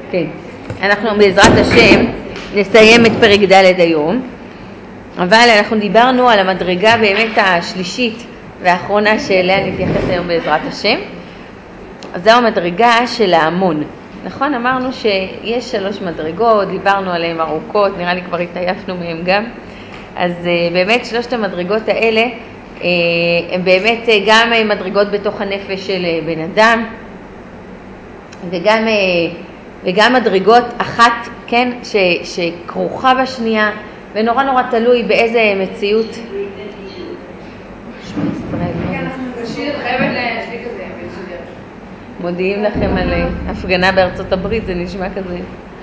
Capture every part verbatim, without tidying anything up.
כן, אנחנו בעזרת השם נסיים את פרק ד' היום, אבל אנחנו דיברנו על המדרגה באמת השלישית והאחרונה שאליה נתייחס היום בעזרת השם. אז זו המדרגה של ההמון. נכון, אמרנו שיש שלוש מדרגות, דיברנו עליהן ארוכות, נראה לי כבר התעייפנו מהם גם. אז באמת שלושת המדרגות האלה הן באמת גם מדרגות בתוך הנפש של בן אדם, וגם, וגם מדרגות אחת, כן, ש, שכרוכה בשנייה, ונורא נורא תלוי באיזה מציאות. שמע ישראל, כן, אנחנו נשאיר, חייבת להשליק את זה. מודיעים לכם על הפגנה בארצות הברית, זה נשמע כזה.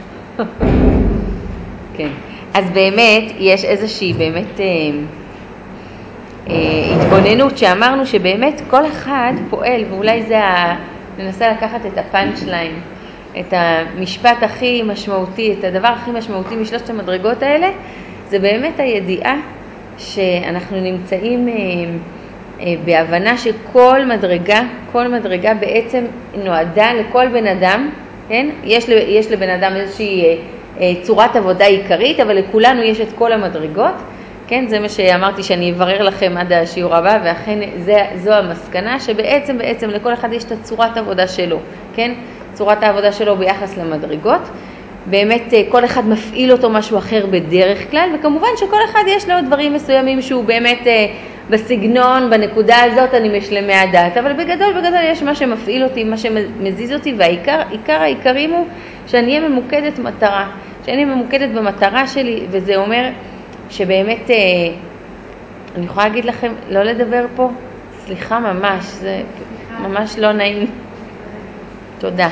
כן. אז באמת יש איזושהי באמת אה, אה, התבוננות שאמרנו שבאמת כל אחד פועל, ואולי זה ה... ננסה לקחת את הפאנץ' ליין, את המשפט הכי משמעותי, את הדבר הכי משמעותי משלושת המדרגות האלה, זה באמת הידיעה שאנחנו נמצאים אה, אה, בהבנה שכל מדרגה, כל מדרגה בעצם נועדה לכל בן אדם, כן? יש, יש לבן אדם איזושהי אה, אה, צורת עבודה עיקרית, אבל לכולנו יש את כל המדרגות, כן? זה מה שאמרתי שאני אברר לכם עד השיעור הבא, ואכן זה, זו המסקנה שבעצם בעצם לכל אחד יש את צורת העבודה שלו, כן? צורת העבודה שלו ביחס למדרגות. באמת כל אחד מפעיל אותו משהו אחר בדרך כלל, וכמובן שכל אחד יש לו דברים מסוימים שהוא באמת בסגנון, בנקודה הזאת אני משלמי הדעת, אבל בגדול בגדול יש מה שמפעיל אותי, מה שמזיז אותי, והעיקר, עיקר העיקרים הוא שאני אהיה ממוקדת מטרה, שאני אהיה ממוקדת במטרה שלי, וזה אומר שבאמת, אני יכולה להגיד לכם, לא לדבר פה, סליחה ממש, זה ממש לא נעים. תודה.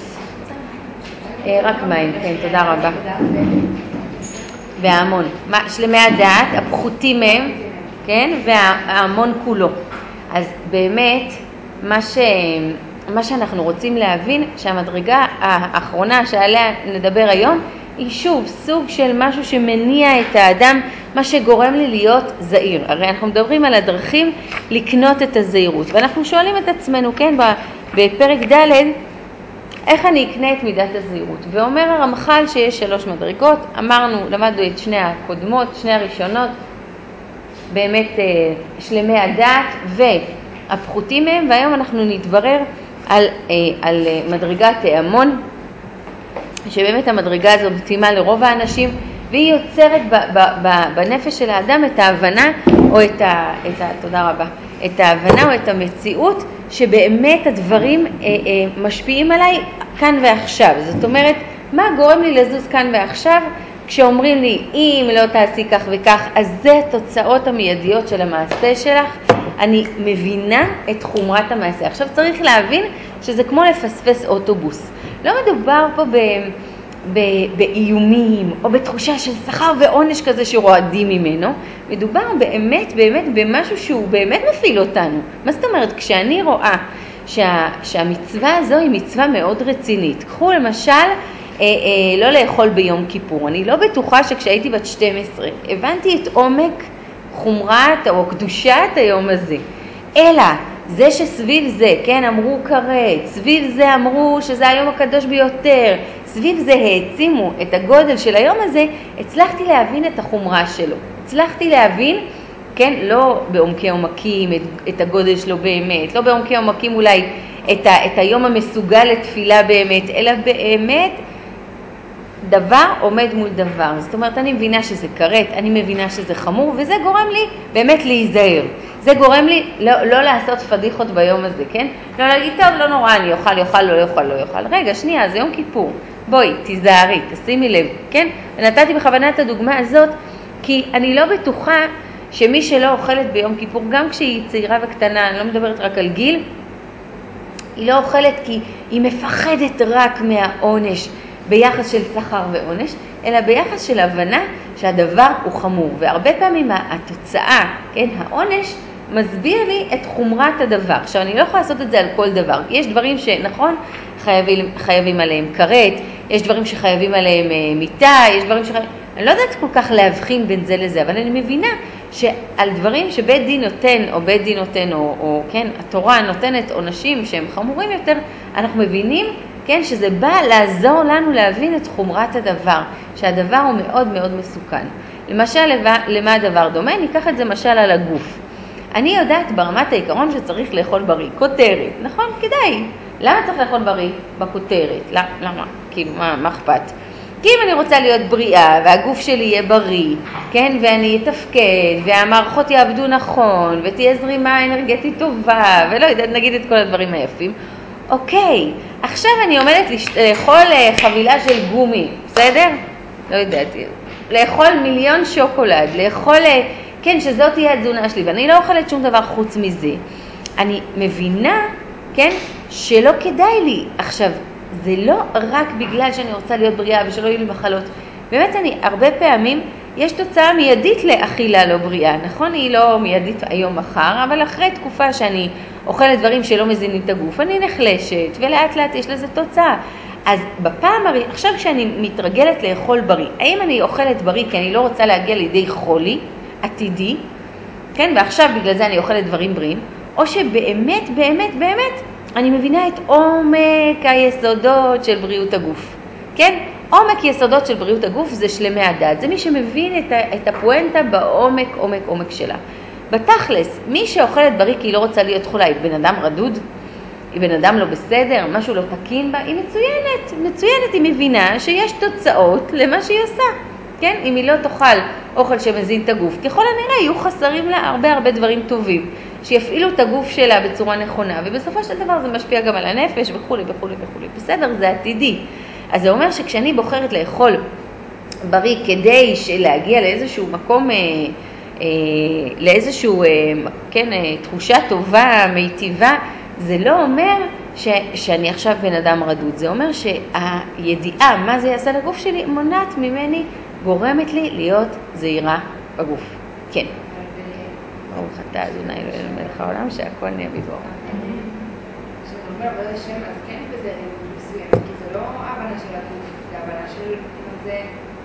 רק מים, כן, תודה רבה. וההמון, שלמי הדעת, הפחותים מהם, כן, וההמון כולו. אז באמת, מה ש... מה שאנחנו רוצים להבין, שהמדרגה האחרונה שעליה נדבר היום, היא שוב סוג של משהו שמניע את האדם, מה שגורם לי להיות זהיר. הרי אנחנו מדברים על הדרכים לקנות את הזהירות, ואנחנו שואלים את עצמנו, כן, בפרק ד', איך אני אקנה את מידת הזהירות? ואומר הרמח"ל שיש שלוש מדרגות, אמרנו, למדנו את שני הקודמות, שני הראשונות, באמת שלמי הדעת והפחותים מהם, והיום אנחנו נתברר על, על מדרגת ההמון, שבאמת המדרגה הזו מתאימה לרוב האנשים, והיא יוצרת ב, ב, ב, בנפש של האדם את ההבנה, או את ה, את ה, תודה רבה, את ההבנה או את המציאות, שבאמת הדברים אה, אה, משפיעים עליי כאן ועכשיו. זאת אומרת, מה גורם לי לזוז כאן ועכשיו? כשאומרים לי, אם לא תעשי כך וכך, אז זה התוצאות המיידיות של המעשה שלך. אני מבינה את חומרת המעשה. עכשיו צריך להבין שזה כמו לפספס אוטובוס. לא מדובר פה ב... באיומים או בתחושה של שכר ועונש כזה שרועדים ממנו, מדובר באמת באמת במשהו שהוא באמת מפעיל אותנו. מה זאת אומרת? כשאני רואה שה, שהמצווה הזו היא מצווה מאוד רצינית, קחו למשל אה, אה, לא לאכול ביום כיפור, אני לא בטוחה שכשהייתי בת שתים עשרה הבנתי את עומק חומרת או קדושת היום הזה, אלא זה שסביב זה, כן, אמרו כרת, סביב זה אמרו שזה היום הקדוש ביותר, סביב זה העצימו את הגודל של היום הזה, הצלחתי להבין את החומרה שלו. הצלחתי להבין, כן, לא בעומקי עומקים, את, את הגודל שלו באמת, לא בעומקי עומקים אולי את, ה, את היום המסוגל לתפילה באמת, אלא באמת דבר עומד מול דבר. זאת אומרת, אני מבינה שזה כרת, אני מבינה שזה חמור, וזה גורם לי באמת להיזהר. זה גורם לי לא, לא לעשות פדיחות ביום הזה, כן? לא להגיד, טוב, לא נורא, אני אוכל, יאכל, לא יאכל, לא יאכל. רגע, שנייה, זה יום כיפור. בואי, תיזהרי, תשימי לב, כן? נתתי בכוונה את הדוגמה הזאת, כי אני לא בטוחה שמי שלא אוכלת ביום כיפור, גם כשהיא צעירה וקטנה, אני לא מדברת רק על גיל, היא לא אוכלת כי היא מפחדת רק מהעונש ביחס של שכר ועונש, אלא ביחס של הבנה שהדבר הוא חמור. והרבה פעמים התוצאה, כן, העונש, מסביר לי את חומרת הדבר. עכשיו, אני לא יכולה לעשות את זה על כל דבר. יש דברים שנכון, חייבים, חייבים עליהם כרת, יש דברים שחייבים עליהם מיטה, יש דברים שחייבים... אני לא יודעת כל כך להבחין בין זה לזה, אבל אני מבינה שעל דברים שבית דין נותן, או בית דין נותן, או, או כן, התורה נותנת עונשים שהם חמורים יותר, אנחנו מבינים כן, שזה בא לעזור לנו להבין את חומרת הדבר, שהדבר הוא מאוד מאוד מסוכן. למשל, למה הדבר דומה? ניקח את זה משל על הגוף. אני יודעת ברמת העיקרון שצריך לאכול בריא, כותרת, נכון? כדאי. למה צריך לאכול בריא? בכותרת. למה? למה? כאילו, מה, מה אכפת? כי אם אני רוצה להיות בריאה והגוף שלי יהיה בריא, כן, ואני אתפקד והמערכות יעבדו נכון ותהיה זרימה אנרגטית טובה ולא יודעת, נגיד את כל הדברים היפים, אוקיי, עכשיו אני עומדת לאכול חבילה של גומי, בסדר? לא יודעת, לאכול מיליון שוקולד, לאכול, כן, שזאת תהיה התזונה שלי, ואני לא אוכלת שום דבר חוץ מזה. אני מבינה, כן, שלא כדאי לי. עכשיו, זה לא רק בגלל שאני רוצה להיות בריאה ושלא יהיו לי מחלות. באמת, אני, הרבה פעמים, יש תוצאה מיידית לאכילה לא בריאה, נכון? היא לא מיידית היום מחר, אבל אחרי תקופה שאני אוכלת דברים שלא מזינים את הגוף, אני נחלשת, ולאט לאט יש לזה תוצאה. אז בפעם הראשונה, עכשיו כשאני מתרגלת לאכול בריא, האם אני אוכלת בריא כי אני לא רוצה להגיע לידי חולי, עתידי, כן? ועכשיו בגלל זה אני אוכלת דברים בריאים, או שבאמת, באמת, באמת, אני מבינה את עומק היסודות של בריאות הגוף, כן? עומק יסודות של בריאות הגוף זה שלמי הדעת, זה מי שמבין את, ה, את הפואנטה בעומק, עומק, עומק שלה. בתכלס, מי שאוכלת בריא כי היא לא רוצה להיות חולה, היא בן אדם רדוד, היא בן אדם לא בסדר, משהו לא תקין בה, היא מצוינת, מצוינת, היא מבינה שיש תוצאות למה שהיא עושה, כן? אם היא לא תאכל אוכל שמזין את הגוף, ככל הנראה יהיו חסרים לה הרבה הרבה דברים טובים, שיפעילו את הגוף שלה בצורה נכונה, ובסופו של דבר זה משפיע גם על הנפש וכו' וכו' וכו'. בסדר, זה עתידי. אז זה אומר שכשאני בוחרת לאכול בריא כדי להגיע לאיזשהו מקום, אה, אה, לאיזשהו, אה, כן, אה, תחושה טובה, מיטיבה, זה לא אומר ש, שאני עכשיו בן אדם רדוד. זה אומר שהידיעה מה זה יעשה לגוף שלי מונעת ממני, גורמת לי להיות זהירה בגוף. כן. ברוך אתה אדוני אלוהינו מלך העולם שהכל נהיה בדברו. כשאתה אומר עבודת השם, אז כן בזה מסוים, כי זה לא הבנה של הגוף, זה הבנה של מה זה,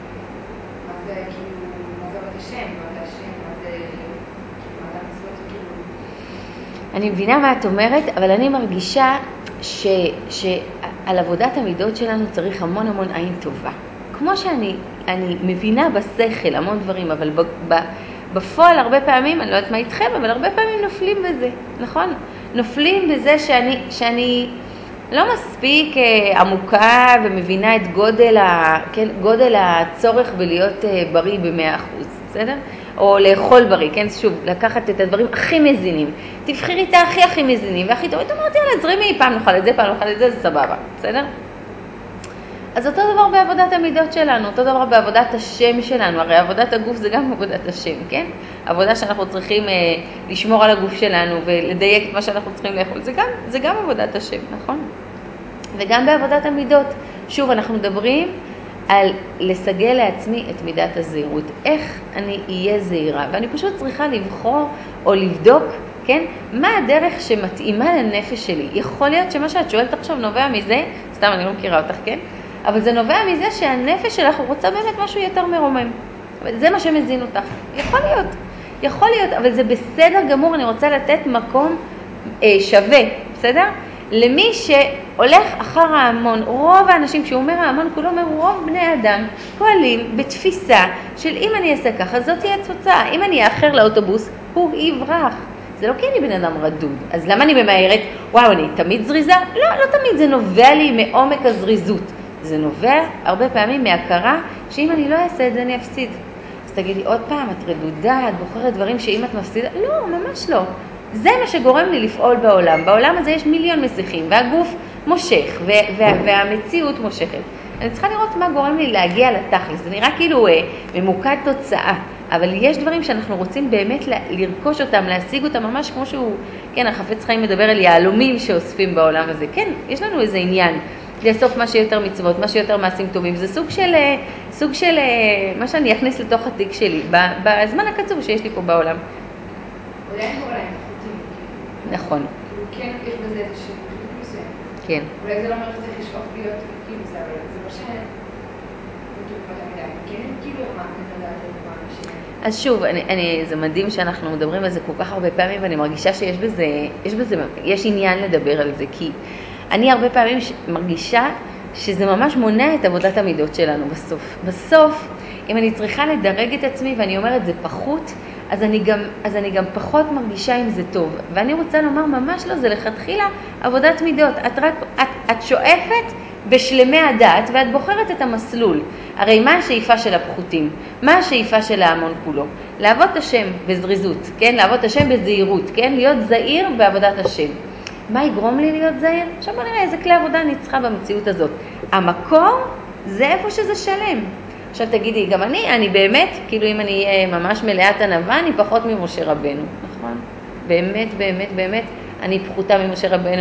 מה זה כאילו, מה זה עבודת השם, מה זה השם, מה זה, מה זה המצוות, כאילו. אני מבינה מה את אומרת, אבל אני מרגישה ש, שעל עבודת המידות שלנו צריך המון המון עין טובה. כמו שאני אני מבינה בשכל המון דברים, אבל ב, ב, בפועל הרבה פעמים, אני לא יודעת מה איתכם, אבל הרבה פעמים נופלים בזה, נכון? נופלים בזה שאני, שאני לא מספיק עמוקה ומבינה את גודל, ה, כן, גודל הצורך בלהיות בריא ב-מאה אחוז, בסדר? או לאכול בריא, כן? שוב, לקחת את הדברים הכי מזינים. תבחרי את הכי הכי מזינים והכי טוב. אמרתי, יאללה, זרימי, פעם נאכל את זה, פעם נאכל את זה, זה סבבה, בסדר? אז אותו דבר בעבודת המידות שלנו, אותו דבר בעבודת השם שלנו, הרי עבודת הגוף זה גם עבודת השם, כן? עבודה שאנחנו צריכים אה, לשמור על הגוף שלנו ולדייק את מה שאנחנו צריכים לאכול, זה גם, זה גם עבודת השם, נכון? וגם בעבודת המידות, שוב, אנחנו מדברים על לסגל לעצמי את מידת הזהירות, איך אני אהיה זהירה, ואני פשוט צריכה לבחור או לבדוק, כן? מה הדרך שמתאימה לנפש שלי? יכול להיות שמה שאת שואלת עכשיו נובע מזה, סתם אני לא מכירה אותך, כן? אבל זה נובע מזה שהנפש שלך רוצה באמת משהו יותר מרומם. זה מה שמזין אותך. יכול להיות, יכול להיות, אבל זה בסדר גמור, אני רוצה לתת מקום אה, שווה, בסדר? למי שהולך אחר ההמון, רוב האנשים, כשהוא אומר ההמון, כולו אומר, רוב בני אדם פועלים בתפיסה של אם אני אעשה ככה, זאת תהיה תוצאה. אם אני אאחר לאוטובוס, הוא יברח. זה לא כי אני בן אדם רדוד. אז למה אני ממהרת? וואו, אני תמיד זריזה? לא, לא תמיד. זה נובע לי מעומק הזריזות. זה נובע הרבה פעמים מהכרה שאם אני לא אעשה את זה, אני אפסיד. אז תגידי עוד פעם, את רדודה, את בוחרת דברים שאם את מפסידה? לא, ממש לא. זה מה שגורם לי לפעול בעולם. בעולם הזה יש מיליון מסיכים, והגוף מושך, וה- והמציאות מושכת. אני צריכה לראות מה גורם לי להגיע לתכלס. זה נראה כאילו אה, ממוקד תוצאה, אבל יש דברים שאנחנו רוצים באמת ל- לרכוש אותם, להשיג אותם ממש כמו שהוא, כן, החפץ חיים מדבר על יהלומים שאוספים בעולם הזה. כן, יש לנו איזה עניין. לאסוף מה שיותר מצוות, מה שיותר מעשים טובים, זה סוג של, סוג של מה שאני אכניס לתוך התיק שלי, בזמן הקצוב שיש לי פה בעולם. אולי אני קורא להם איכותים. נכון. כן, יש בזה איזושהי איכות מסוים. כן. אולי זה לא אומר שצריך לשאוף להיות כאילו זה, אבל זה לא ש... כן, כאילו מה, נדעת את האנשים. אז שוב, אני, אני, זה מדהים שאנחנו מדברים על זה כל כך הרבה פעמים, ואני מרגישה שיש בזה, יש בזה, יש עניין לדבר על זה, כי אני הרבה פעמים מרגישה שזה ממש מונע את עבודת המידות שלנו בסוף. בסוף, אם אני צריכה לדרג את עצמי ואני אומרת זה פחות, אז אני גם, אז אני גם פחות מרגישה אם זה טוב. ואני רוצה לומר ממש לא, זה לכתחילה עבודת מידות. את רק, את, את שואפת בשלמי הדעת ואת בוחרת את המסלול. הרי מה השאיפה של הפחותים? מה השאיפה של ההמון כולו? לעבוד השם בזריזות, כן? לעבוד השם בזהירות, כן? להיות זהיר בעבודת השם. מה יגרום לי להיות זהיר? עכשיו בוא נראה איזה כלי עבודה אני צריכה במציאות הזאת. המקור זה איפה שזה שלם. עכשיו תגידי, גם אני, אני באמת, כאילו אם אני אהיה ממש מלאת ענווה, אני פחות ממשה רבנו, נכון? באמת, באמת, באמת, אני פחותה ממשה רבנו,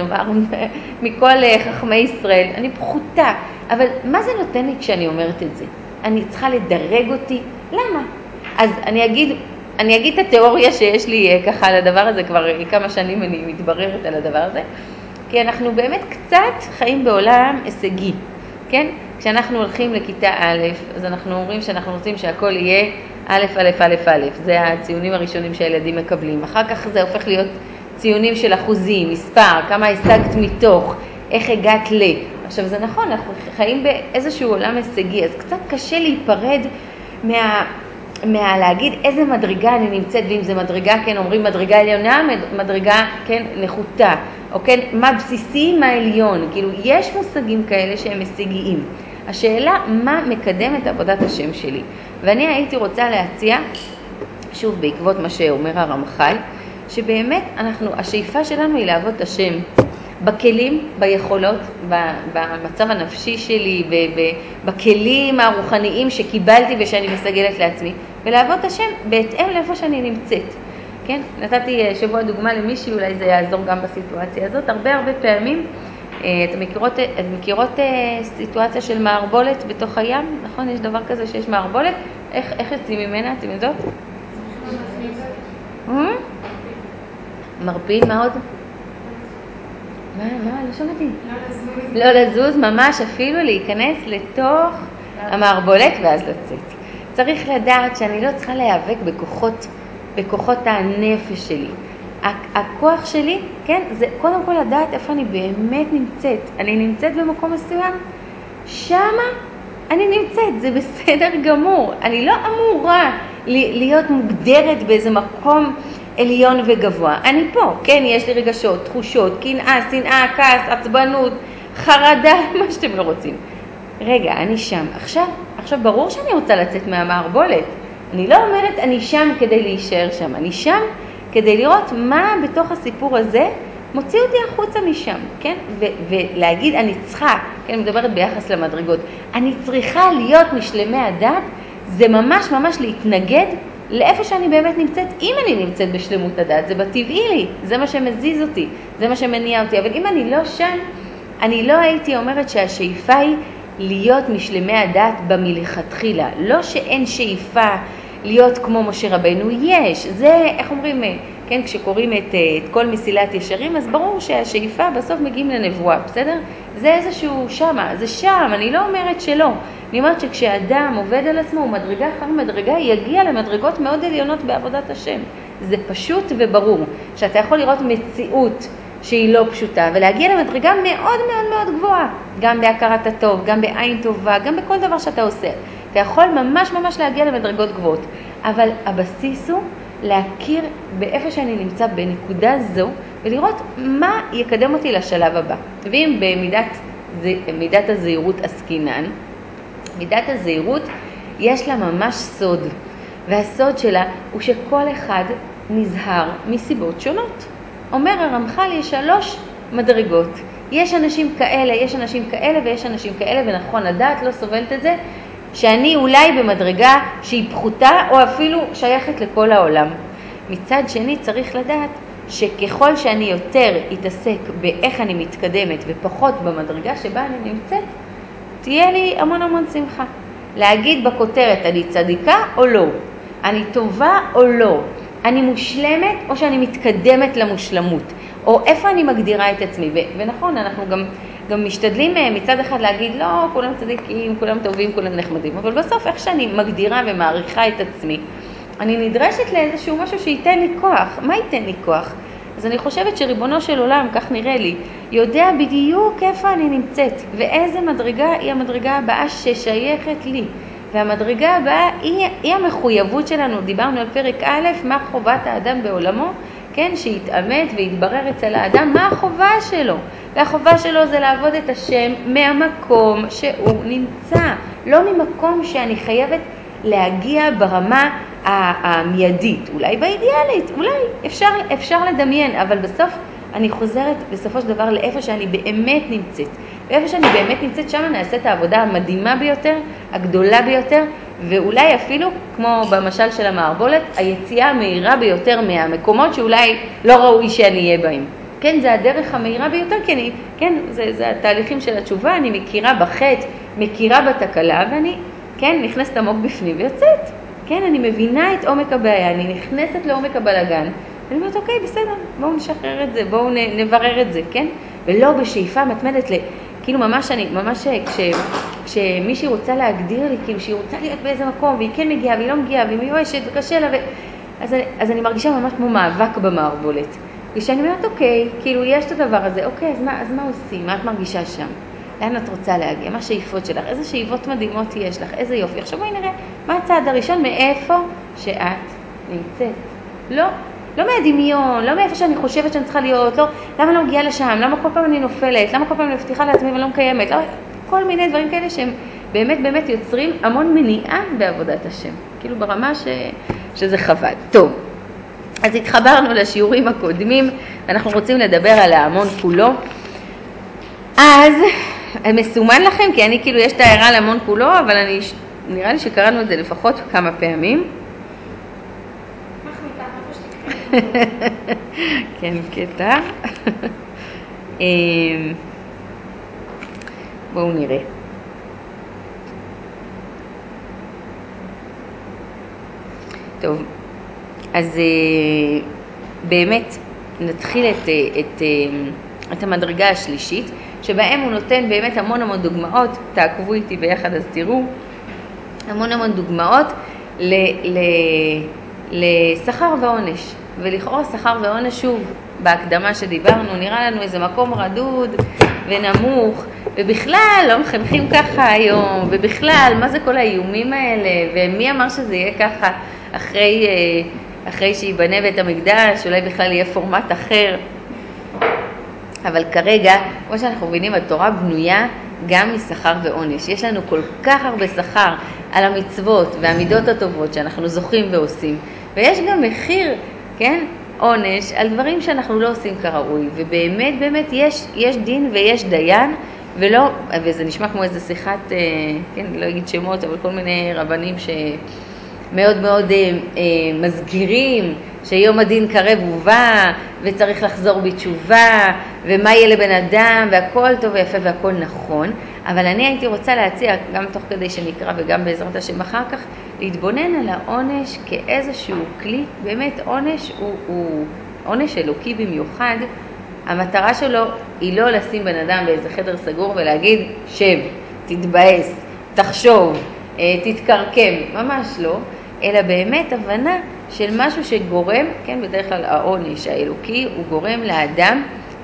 מכל חכמי ישראל, אני פחותה. אבל מה זה נותן לי כשאני אומרת את זה? אני צריכה לדרג אותי? למה? אז אני אגיד, אני אגיד את התיאוריה שיש לי ככה על הדבר הזה, כבר כמה שנים אני מתבררת על הדבר הזה, כי אנחנו באמת קצת חיים בעולם הישגי, כן? כשאנחנו הולכים לכיתה א', אז אנחנו אומרים שאנחנו רוצים שהכל יהיה א', א', א', א', זה הציונים הראשונים שהילדים מקבלים. אחר כך זה הופך להיות ציונים של אחוזים, מספר, כמה השגת מתוך, איך הגעת ל. עכשיו זה נכון, אנחנו חיים באיזשהו עולם הישגי, אז קצת קשה להיפרד מה... מה להגיד איזה מדרגה אני נמצאת, ואם זה מדרגה, כן, אומרים מדרגה עליונה, מדרגה, כן, נחותה, או כן, מה בסיסי, מה עליון, כאילו, יש מושגים כאלה שהם הישגיים. השאלה, מה מקדם את עבודת השם שלי? ואני הייתי רוצה להציע, שוב, בעקבות מה שאומר הרמח"ל, שבאמת אנחנו, השאיפה שלנו היא לעבוד את השם, בכלים, ביכולות, במצב הנפשי שלי, בכלים הרוחניים שקיבלתי ושאני מסגלת לעצמי, ולעבוד את השם בהתאם לאיפה שאני נמצאת. כן? נתתי שבוע דוגמה למישהי, אולי זה יעזור גם בסיטואציה הזאת. הרבה הרבה פעמים, אתם מכירות, אתם מכירות סיטואציה של מערבולת בתוך הים, נכון? יש דבר כזה שיש מערבולת, איך, איך יוצאים ממנה, אתם יודעות? מרפין, מה עוד? מה, מה, לא שמעתי. לא לזוז, ממש אפילו להיכנס לתוך המערבולת ואז לצאת. צריך לדעת שאני לא צריכה להיאבק בכוחות, בכוחות הנפש שלי. הכוח שלי, כן, זה קודם כל לדעת איפה אני באמת נמצאת. אני נמצאת במקום מסוים, שמה אני נמצאת, זה בסדר גמור. אני לא אמורה להיות מוגדרת באיזה מקום עליון וגבוה. אני פה, כן, יש לי רגשות, תחושות, קנאה, שנאה, כעס, עצבנות, חרדה, מה שאתם לא רוצים. רגע, אני שם. עכשיו, עכשיו ברור שאני רוצה לצאת מהמערבולת. אני לא אומרת אני שם כדי להישאר שם. אני שם כדי לראות מה בתוך הסיפור הזה מוציא אותי החוצה משם, כן? ו- ולהגיד אני צריכה, כן, מדברת ביחס למדרגות, אני צריכה להיות משלמי הדת, זה ממש ממש להתנגד לאיפה שאני באמת נמצאת. אם אני נמצאת בשלמות הדת, זה בטבעי לי, זה מה שמזיז אותי, זה מה שמניע אותי. אבל אם אני לא שם, אני לא הייתי אומרת שהשאיפה היא להיות משלמי הדת במלכתחילה. לא שאין שאיפה להיות כמו משה רבנו, יש. זה, איך אומרים, כן, כשקוראים את, את כל מסילת ישרים, אז ברור שהשאיפה בסוף מגיעים לנבואה, בסדר? זה איזשהו שמה, זה שם, אני לא אומרת שלא. אני אומרת שכשאדם עובד על עצמו, הוא מדרגה אחר מדרגה, יגיע למדרגות מאוד עליונות בעבודת השם. זה פשוט וברור, שאתה יכול לראות מציאות שהיא לא פשוטה, ולהגיע למדרגה מאוד מאוד מאוד גבוהה, גם בהכרת הטוב, גם בעין טובה, גם בכל דבר שאתה עושה. אתה יכול ממש ממש להגיע למדרגות גבוהות, אבל הבסיס הוא להכיר באיפה שאני נמצא בנקודה זו, ולראות מה יקדם אותי לשלב הבא. ואם במידת מידת הזהירות עסקינן, מידת הזהירות יש לה ממש סוד, והסוד שלה הוא שכל אחד נזהר מסיבות שונות. אומר הרמח"ל, יש שלוש מדרגות. יש אנשים כאלה, יש אנשים כאלה ויש אנשים כאלה, ונכון, הדעת לא סובלת את זה, שאני אולי במדרגה שהיא פחותה או אפילו שייכת לכל העולם. מצד שני צריך לדעת שככל שאני יותר אתעסק באיך אני מתקדמת ופחות במדרגה שבה אני נמצאת, תהיה לי המון המון שמחה. להגיד בכותרת, אני צדיקה או לא? אני טובה או לא? אני מושלמת או שאני מתקדמת למושלמות? או איפה אני מגדירה את עצמי? ו- ונכון, אנחנו גם, גם משתדלים מצד אחד להגיד, לא, כולם צדיקים, כולם טובים, כולם נחמדים. אבל בסוף, איך שאני מגדירה ומעריכה את עצמי, אני נדרשת לאיזשהו משהו שייתן לי כוח. מה ייתן לי כוח? אז אני חושבת שריבונו של עולם, כך נראה לי, יודע בדיוק איפה אני נמצאת, ואיזה מדרגה היא המדרגה הבאה ששייכת לי. והמדרגה הבאה היא, היא המחויבות שלנו. דיברנו על פרק א', מה חובת האדם בעולמו, כן, שיתאמת ויתברר אצל האדם מה החובה שלו. והחובה שלו זה לעבוד את השם מהמקום שהוא נמצא, לא ממקום שאני חייבת להגיע ברמה המיידית, אולי באידיאלית, אולי אפשר, אפשר לדמיין, אבל בסוף אני חוזרת בסופו של דבר לאיפה שאני באמת נמצאת. ואיפה שאני באמת נמצאת, שם נעשה את העבודה המדהימה ביותר, הגדולה ביותר, ואולי אפילו, כמו במשל של המערבולת, היציאה המהירה ביותר מהמקומות שאולי לא ראוי שאני אהיה בהם. כן, זה הדרך המהירה ביותר, כי אני, כן, זה, זה התהליכים של התשובה, אני מכירה בחטא, מכירה בתקלה, ואני, כן, נכנסת עמוק בפנים ויוצאת. כן, אני מבינה את עומק הבעיה, אני נכנסת לעומק הבלגן, ואני אומרת, אוקיי, בסדר, בואו נשחרר את זה, בואו נברר את זה, כן? ולא בשאיפה מתמדת, כאילו ממש אני, ממש כש, כשמישהי רוצה להגדיר לי, כאילו שהיא רוצה להיות באיזה מקום, והיא כן מגיעה, והיא לא מגיעה, והיא מיואשת וקשה לה, ו... אז, אז אני מרגישה ממש כמו מאבק במערבולת. כשאני אומרת, אוקיי, כאילו יש את הדבר הזה, אוקיי, אז מה, אז מה עושים? מה את מרגישה שם? לאן את רוצה להגיע? מה השאיפות שלך? איזה שאיפות מדהימות יש לך? איזה יופי? עכשיו בואי נראה מה הצעד הראשון, מאיפה שאת נמצאת. לא, לא מהדמיון, לא מאיפה שאני חושבת שאני צריכה להיות, לא, למה לא מגיעה לשם? למה כל פעם אני נופלת? למה כל פעם אני מבטיחה לעצמי ולא מקיימת? לא, כל מיני דברים כאלה שהם באמת באמת יוצרים המון מניעה בעבודת השם. כאילו ברמה ש... שזה חבל. טוב. אז התחברנו לשיעורים הקודמים, אנחנו רוצים לדבר על ההמון כולו. אז מסומן לכם, כי אני כאילו יש את הערה להמון כולו, אבל אני, נראה לי שקראנו את זה לפחות כמה פעמים. כן, קטע. בואו נראה. טוב. אז באמת נתחיל את, את, את המדרגה השלישית, שבהם הוא נותן באמת המון המון דוגמאות, תעקבו איתי ביחד אז תראו, המון המון דוגמאות ל, ל, לשכר ועונש. ולכאורה שכר ועונש שוב, בהקדמה שדיברנו, נראה לנו איזה מקום רדוד ונמוך, ובכלל לא מחנכים ככה היום, ובכלל מה זה כל האיומים האלה, ומי אמר שזה יהיה ככה אחרי... אחרי שיבנה בית המקדש, אולי בכלל יהיה פורמט אחר. אבל כרגע, כמו שאנחנו מבינים, התורה בנויה גם משכר ועונש. יש לנו כל כך הרבה שכר על המצוות והמידות הטובות שאנחנו זוכים ועושים. ויש גם מחיר, כן, עונש על דברים שאנחנו לא עושים כראוי. ובאמת, באמת, יש, יש דין ויש דיין, ולא, וזה נשמע כמו איזה שיחת, כן, לא אגיד שמות, אבל כל מיני רבנים ש... מאוד מאוד אה, אה, מזכירים שיום הדין קרב ובא וצריך לחזור בתשובה ומה יהיה לבן אדם והכל טוב ויפה והכל נכון, אבל אני הייתי רוצה להציע גם תוך כדי שנקרא וגם בעזרת השם אחר כך להתבונן על העונש כאיזשהו כלי. באמת עונש הוא, הוא עונש אלוקי במיוחד. המטרה שלו היא לא לשים בן אדם באיזה חדר סגור ולהגיד שב, תתבאס, תחשוב, תתקרקם, ממש לא, אלא באמת הבנה של משהו שגורם, כן, בדרך כלל העונש האלוקי הוא גורם לאדם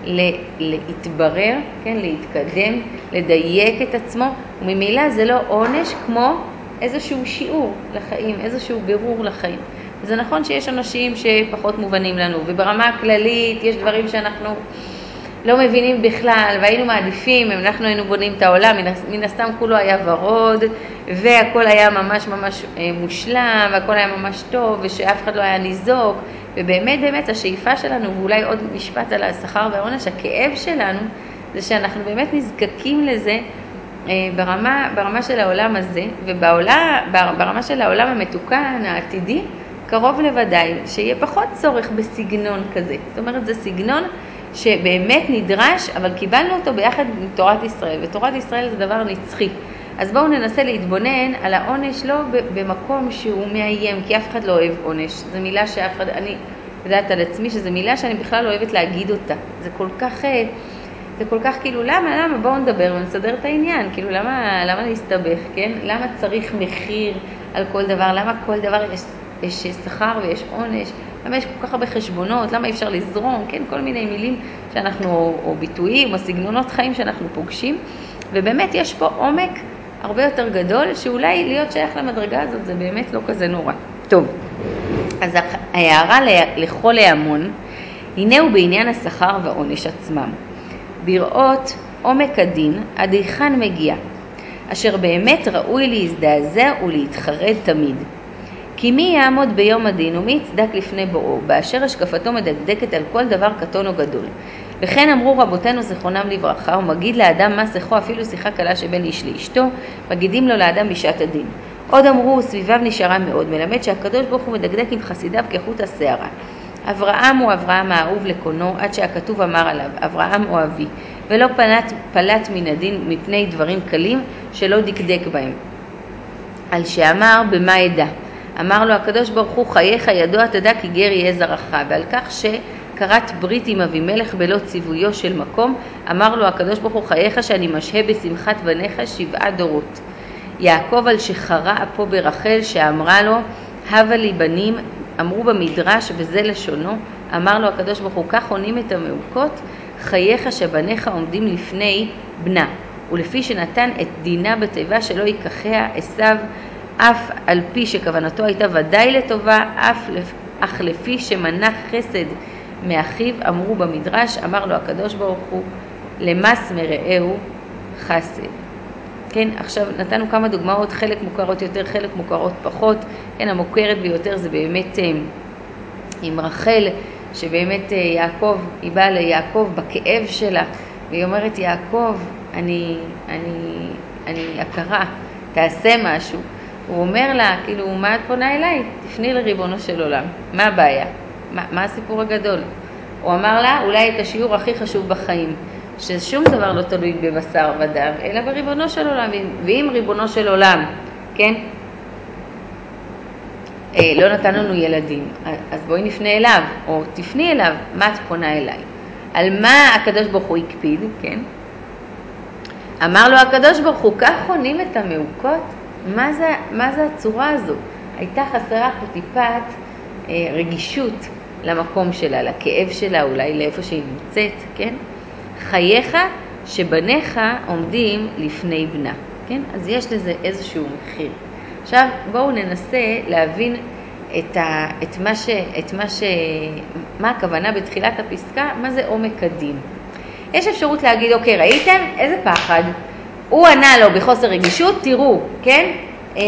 להתברר, כן, להתקדם, לדייק את עצמו, וממילא זה לא עונש כמו איזשהו שיעור לחיים, איזשהו בירור לחיים. זה נכון שיש אנשים שפחות מובנים לנו, וברמה הכללית יש דברים שאנחנו לא מבינים בכלל, והיינו מעדיפים, אם אנחנו היינו בונים את העולם, מן הסתם כולו היה ורוד, והכל היה ממש ממש מושלם, והכל היה ממש טוב, ושאף אחד לא היה ניזוק, ובאמת באמת השאיפה שלנו, ואולי עוד משפט על השכר והעונש, הכאב שלנו, זה שאנחנו באמת נזקקים לזה ברמה, ברמה של העולם הזה, וברמה של העולם המתוקן, העתידי, קרוב לוודאי, שיהיה פחות צורך בסגנון כזה. זאת אומרת, זה סגנון שבאמת נדרש, אבל קיבלנו אותו ביחד עם תורת ישראל, ותורת ישראל זה דבר נצחי. אז בואו ננסה להתבונן על העונש לא במקום שהוא מאיים, כי אף אחד לא אוהב עונש. זו מילה שאף אחד, אני יודעת על עצמי שזו מילה שאני בכלל לא אוהבת להגיד אותה. זה כל כך, זה כל כך כאילו, למה, למה? בואו נדבר ונסדר את העניין. כאילו, למה, למה להסתבך, כן? למה צריך מחיר על כל דבר? למה כל דבר יש יש שכר ויש עונש, למה יש כל כך הרבה חשבונות, למה אי אפשר לזרום, כן, כל מיני מילים שאנחנו, או ביטויים, או סגנונות חיים שאנחנו פוגשים, ובאמת יש פה עומק הרבה יותר גדול, שאולי להיות שייך למדרגה הזאת זה באמת לא כזה נורא. טוב, אז ההערה לכל ההמון, הנה הוא בעניין השכר והעונש עצמם. בראות עומק הדין, עד היכן מגיע, אשר באמת ראוי להזדעזע ולהתחרד תמיד. כי מי יעמוד ביום הדין ומי יצדק לפני בוראו, באשר השקפתו מדקדקת על כל דבר קטון או גדול. וכן אמרו רבותינו זכרונם לברכה, ומגיד לאדם מה שיחו אפילו שיחה קלה שבין איש לאשתו, מגידים לו לאדם בשעת הדין. עוד אמרו סביביו נשארה מאוד, מלמד שהקדוש ברוך הוא מדקדק עם חסידיו כחוט השערה. אברהם הוא אברהם האהוב לקונו, עד שהכתוב אמר עליו, אברהם אוהבי, ולא פלט, פלט מן הדין מפני דברים קלים שלא דקדק בהם. על שאמר במה ידע, אמר לו הקדוש ברוך הוא חייך ידוע תדע כי גר יהיה זרעך, ועל כך שקראת ברית עם אבימלך בלא ציוויו של מקום, אמר לו הקדוש ברוך הוא חייך שאני משהה בשמחת בניך שבעה דורות. יעקב על שחרה אפו ברחל שאמרה לו הבה לי בנים, אמרו במדרש וזה לשונו, אמר לו הקדוש ברוך הוא כך עונים את המעוקות, חייך שבניך עומדים לפני בנה, ולפי שנתן את דינה בתיבה שלא ייקחיה עשיו, אף על פי שכוונתו הייתה ודאי לטובה, אף אך לפי שמנח חסד מאחיו, אמרו במדרש, אמר לו הקדוש ברוך הוא למס מרעהו חסד. כן, עכשיו נתנו כמה דוגמאות, חלק מוכרות יותר, חלק מוכרות פחות. כן, המוכרת ביותר זה באמת עם רחל, שבאמת יעקב, היא באה ליעקב בכאב שלה, והיא אומרת יעקב, אני, אני, אני הכרה, תעשה משהו. הוא אומר לה, כאילו, מה את פונה אליי? תפני לריבונו של עולם. מה הבעיה? מה, מה הסיפור הגדול? הוא אמר לה, אולי את השיעור הכי חשוב בחיים, ששום דבר לא תלוי בבשר ודם, אלא בריבונו של עולם. ואם ריבונו של עולם, כן, אה, לא נתן לנו ילדים, אז בואי נפנה אליו, או תפני אליו, מה את פונה אליי? על מה הקדוש ברוך הוא הקפיד, כן? אמר לו הקדוש ברוך הוא, כך חונים את המעוקות? מה זה, מה זה הצורה הזו? הייתה חסרה פה טיפת אה, רגישות למקום שלה, לכאב שלה, אולי לאיפה שהיא נמצאת, כן? חייך שבניך עומדים לפני בנה, כן? אז יש לזה איזשהו מחיר. עכשיו בואו ננסה להבין את, ה, את, מה ש, את מה, ש, מה הכוונה בתחילת הפסקה, מה זה עומק הדין. יש אפשרות להגיד, אוקיי, ראיתם? איזה פחד. הוא ענה לו בחוסר רגישות, תראו, כן? אה,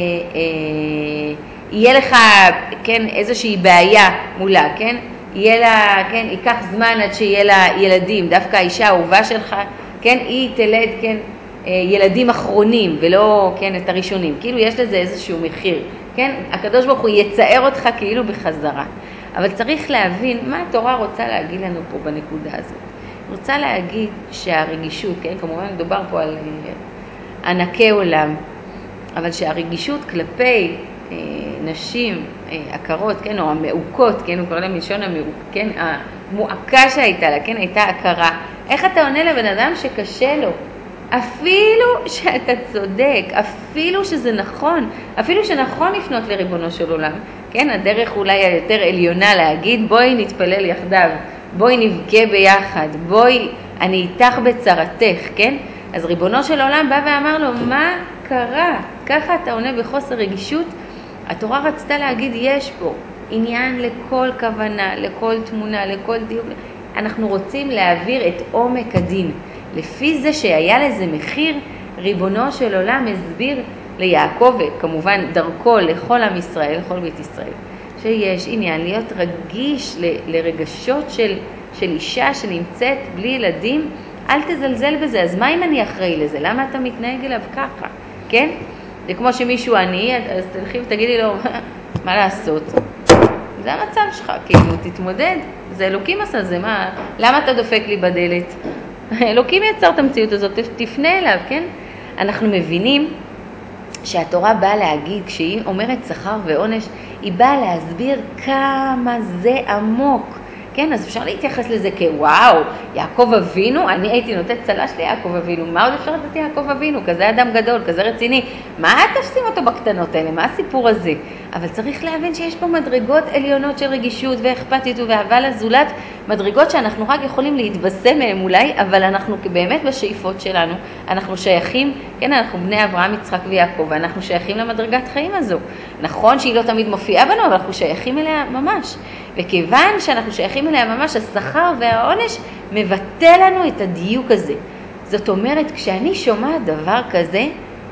אה, יהיה לך, כן, איזושהי בעיה מולה, כן? יהיה לה, כן, ייקח זמן עד שיהיה לה ילדים, דווקא האישה האהובה שלך, כן, היא תלד, כן, ילדים אחרונים ולא, כן, את הראשונים. כאילו יש לזה איזשהו מחיר, כן? הקדוש ברוך הוא יצער אותך כאילו בחזרה. אבל צריך להבין מה התורה רוצה להגיד לנו פה בנקודה הזאת. רוצה להגיד שהרגישות, כן, כמובן מדובר פה על ענקי עולם, אבל שהרגישות כלפי אה, נשים אה, עקרות, כן, או המעוקות, כן, הוא קורא להם מלשון המעוק, כן, המועקה שהייתה לה, כן, הייתה עקרה. איך אתה עונה לבן אדם שקשה לו? אפילו שאתה צודק, אפילו שזה נכון, אפילו שנכון לפנות לריבונו של עולם, כן, הדרך אולי היותר עליונה להגיד, בואי נתפלל יחדיו, בואי נבכה ביחד, בואי, אני איתך בצרתך, כן? אז ריבונו של עולם בא ואמר לו, מה קרה? ככה אתה עונה בחוסר רגישות? התורה רצתה להגיד, יש פה עניין לכל כוונה, לכל תמונה, לכל דיוק. אנחנו רוצים להעביר את עומק הדין. לפי זה שהיה לזה מחיר, ריבונו של עולם הסביר ליעקב, כמובן דרכו לכל עם ישראל, לכל בית ישראל, שיש עניין להיות רגיש ל- לרגשות של, של אישה שנמצאת בלי ילדים, אל תזלזל בזה. אז מה אם אני אחראי לזה? למה אתה מתנהג אליו ככה? כן? זה כמו שמישהו עני, אז תלכי ותגידי לו, מה לעשות? זה המצב שלך, כאילו, תתמודד. זה אלוקים עשה, זה מה? למה אתה דופק לי בדלת? אלוקים יצר את המציאות הזאת, תפנה אליו, כן? אנחנו מבינים שהתורה באה להגיד, כשהיא אומרת שכר ועונש, היא באה להסביר כמה זה עמוק, כן, אז אפשר להתייחס לזה כוואו, יעקב אבינו, אני הייתי נותנת צל"ש ליעקב אבינו, מה עוד אפשר לתת יעקב אבינו? כזה אדם גדול, כזה רציני, מה תופסים אותו בקטנות האלה? מה הסיפור הזה? אבל צריך להבין שיש פה מדרגות עליונות של רגישות ואכפתיות ואהבה לזולת, מדרגות שאנחנו רק יכולים להתבשם מהם אולי, אבל אנחנו באמת בשאיפות שלנו, אנחנו שייכים, כן, אנחנו בני אברהם, יצחק ויעקב, ואנחנו שייכים למדרגת חיים הזו. נכון שהיא לא תמיד מופיעה בנו, אבל אנחנו שייכים אליה ממש. וכיוון שאנחנו שייכים אליה ממש, השכר והעונש מבטא לנו את הדיוק הזה. זאת אומרת, כשאני שומעת דבר כזה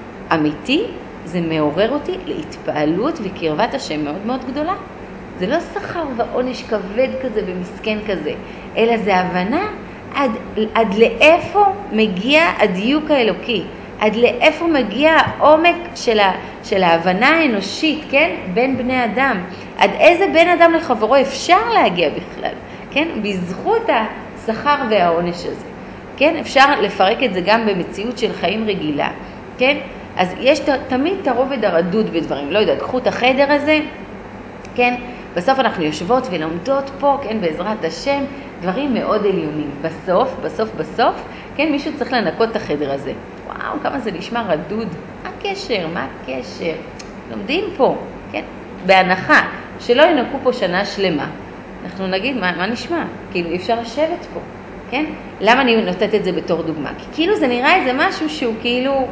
אמיתי, זה מעורר אותי להתפעלות וקרבת השם מאוד מאוד גדולה. זה לא שכר ועונש כבד כזה ומסכן כזה, אלא זה הבנה עד, עד לאיפה מגיע הדיוק האלוקי, עד לאיפה מגיע העומק של, ה, של ההבנה האנושית, כן? בין בני אדם. עד איזה בן אדם לחברו אפשר להגיע בכלל, כן? בזכות השכר והעונש הזה, כן? אפשר לפרק את זה גם במציאות של חיים רגילה, כן? אז יש ת, תמיד תרובד הרדוד בדברים, לא יודעת, קחו את החדר הזה, כן? בסוף אנחנו יושבות ולומדות פה, כן? בעזרת השם, דברים מאוד עליונים. בסוף, בסוף, בסוף, כן? מישהו צריך לנקות את החדר הזה. וואו, כמה זה נשמע רדוד. מה הקשר? מה הקשר? לומדים פה, כן? בהנחה שלא ינקו פה שנה שלמה. אנחנו נגיד, מה, מה נשמע? כאילו, אי אפשר לשבת פה, כן? למה אני נותנת את זה בתור דוגמה? כי כאילו זה נראה איזה משהו שהוא כאילו,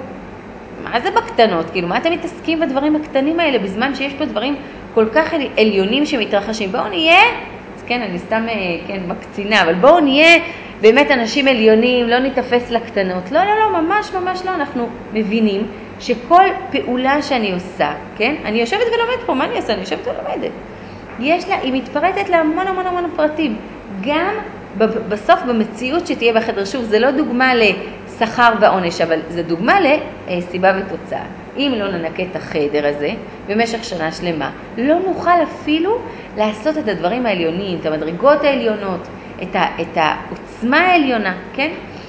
מה זה בקטנות? כאילו, מה אתם מתעסקים בדברים הקטנים האלה בזמן שיש פה דברים כל כך עליונים שמתרחשים? בואו נהיה, אז כן, אני סתם, כן, מקצינה, אבל בואו נהיה באמת אנשים עליונים, לא נתאפס לקטנות. לא, לא, לא, ממש, ממש לא. אנחנו מבינים שכל פעולה שאני עושה, כן? אני יושבת ולומדת פה, מה אני עושה? אני יושבת ולומדת. יש לה, היא מתפרטת להמון המון המון פרטים. גם בסוף במציאות שתהיה בחדר, שוב, זה לא דוגמה לשכר ועונש, אבל זה דוגמה לסיבה ותוצאה. אם לא ננקה את החדר הזה במשך שנה שלמה, לא נוכל אפילו לעשות את הדברים העליונים, את המדרגות העליונות, את, ה, את העוצמה העליונה, כן?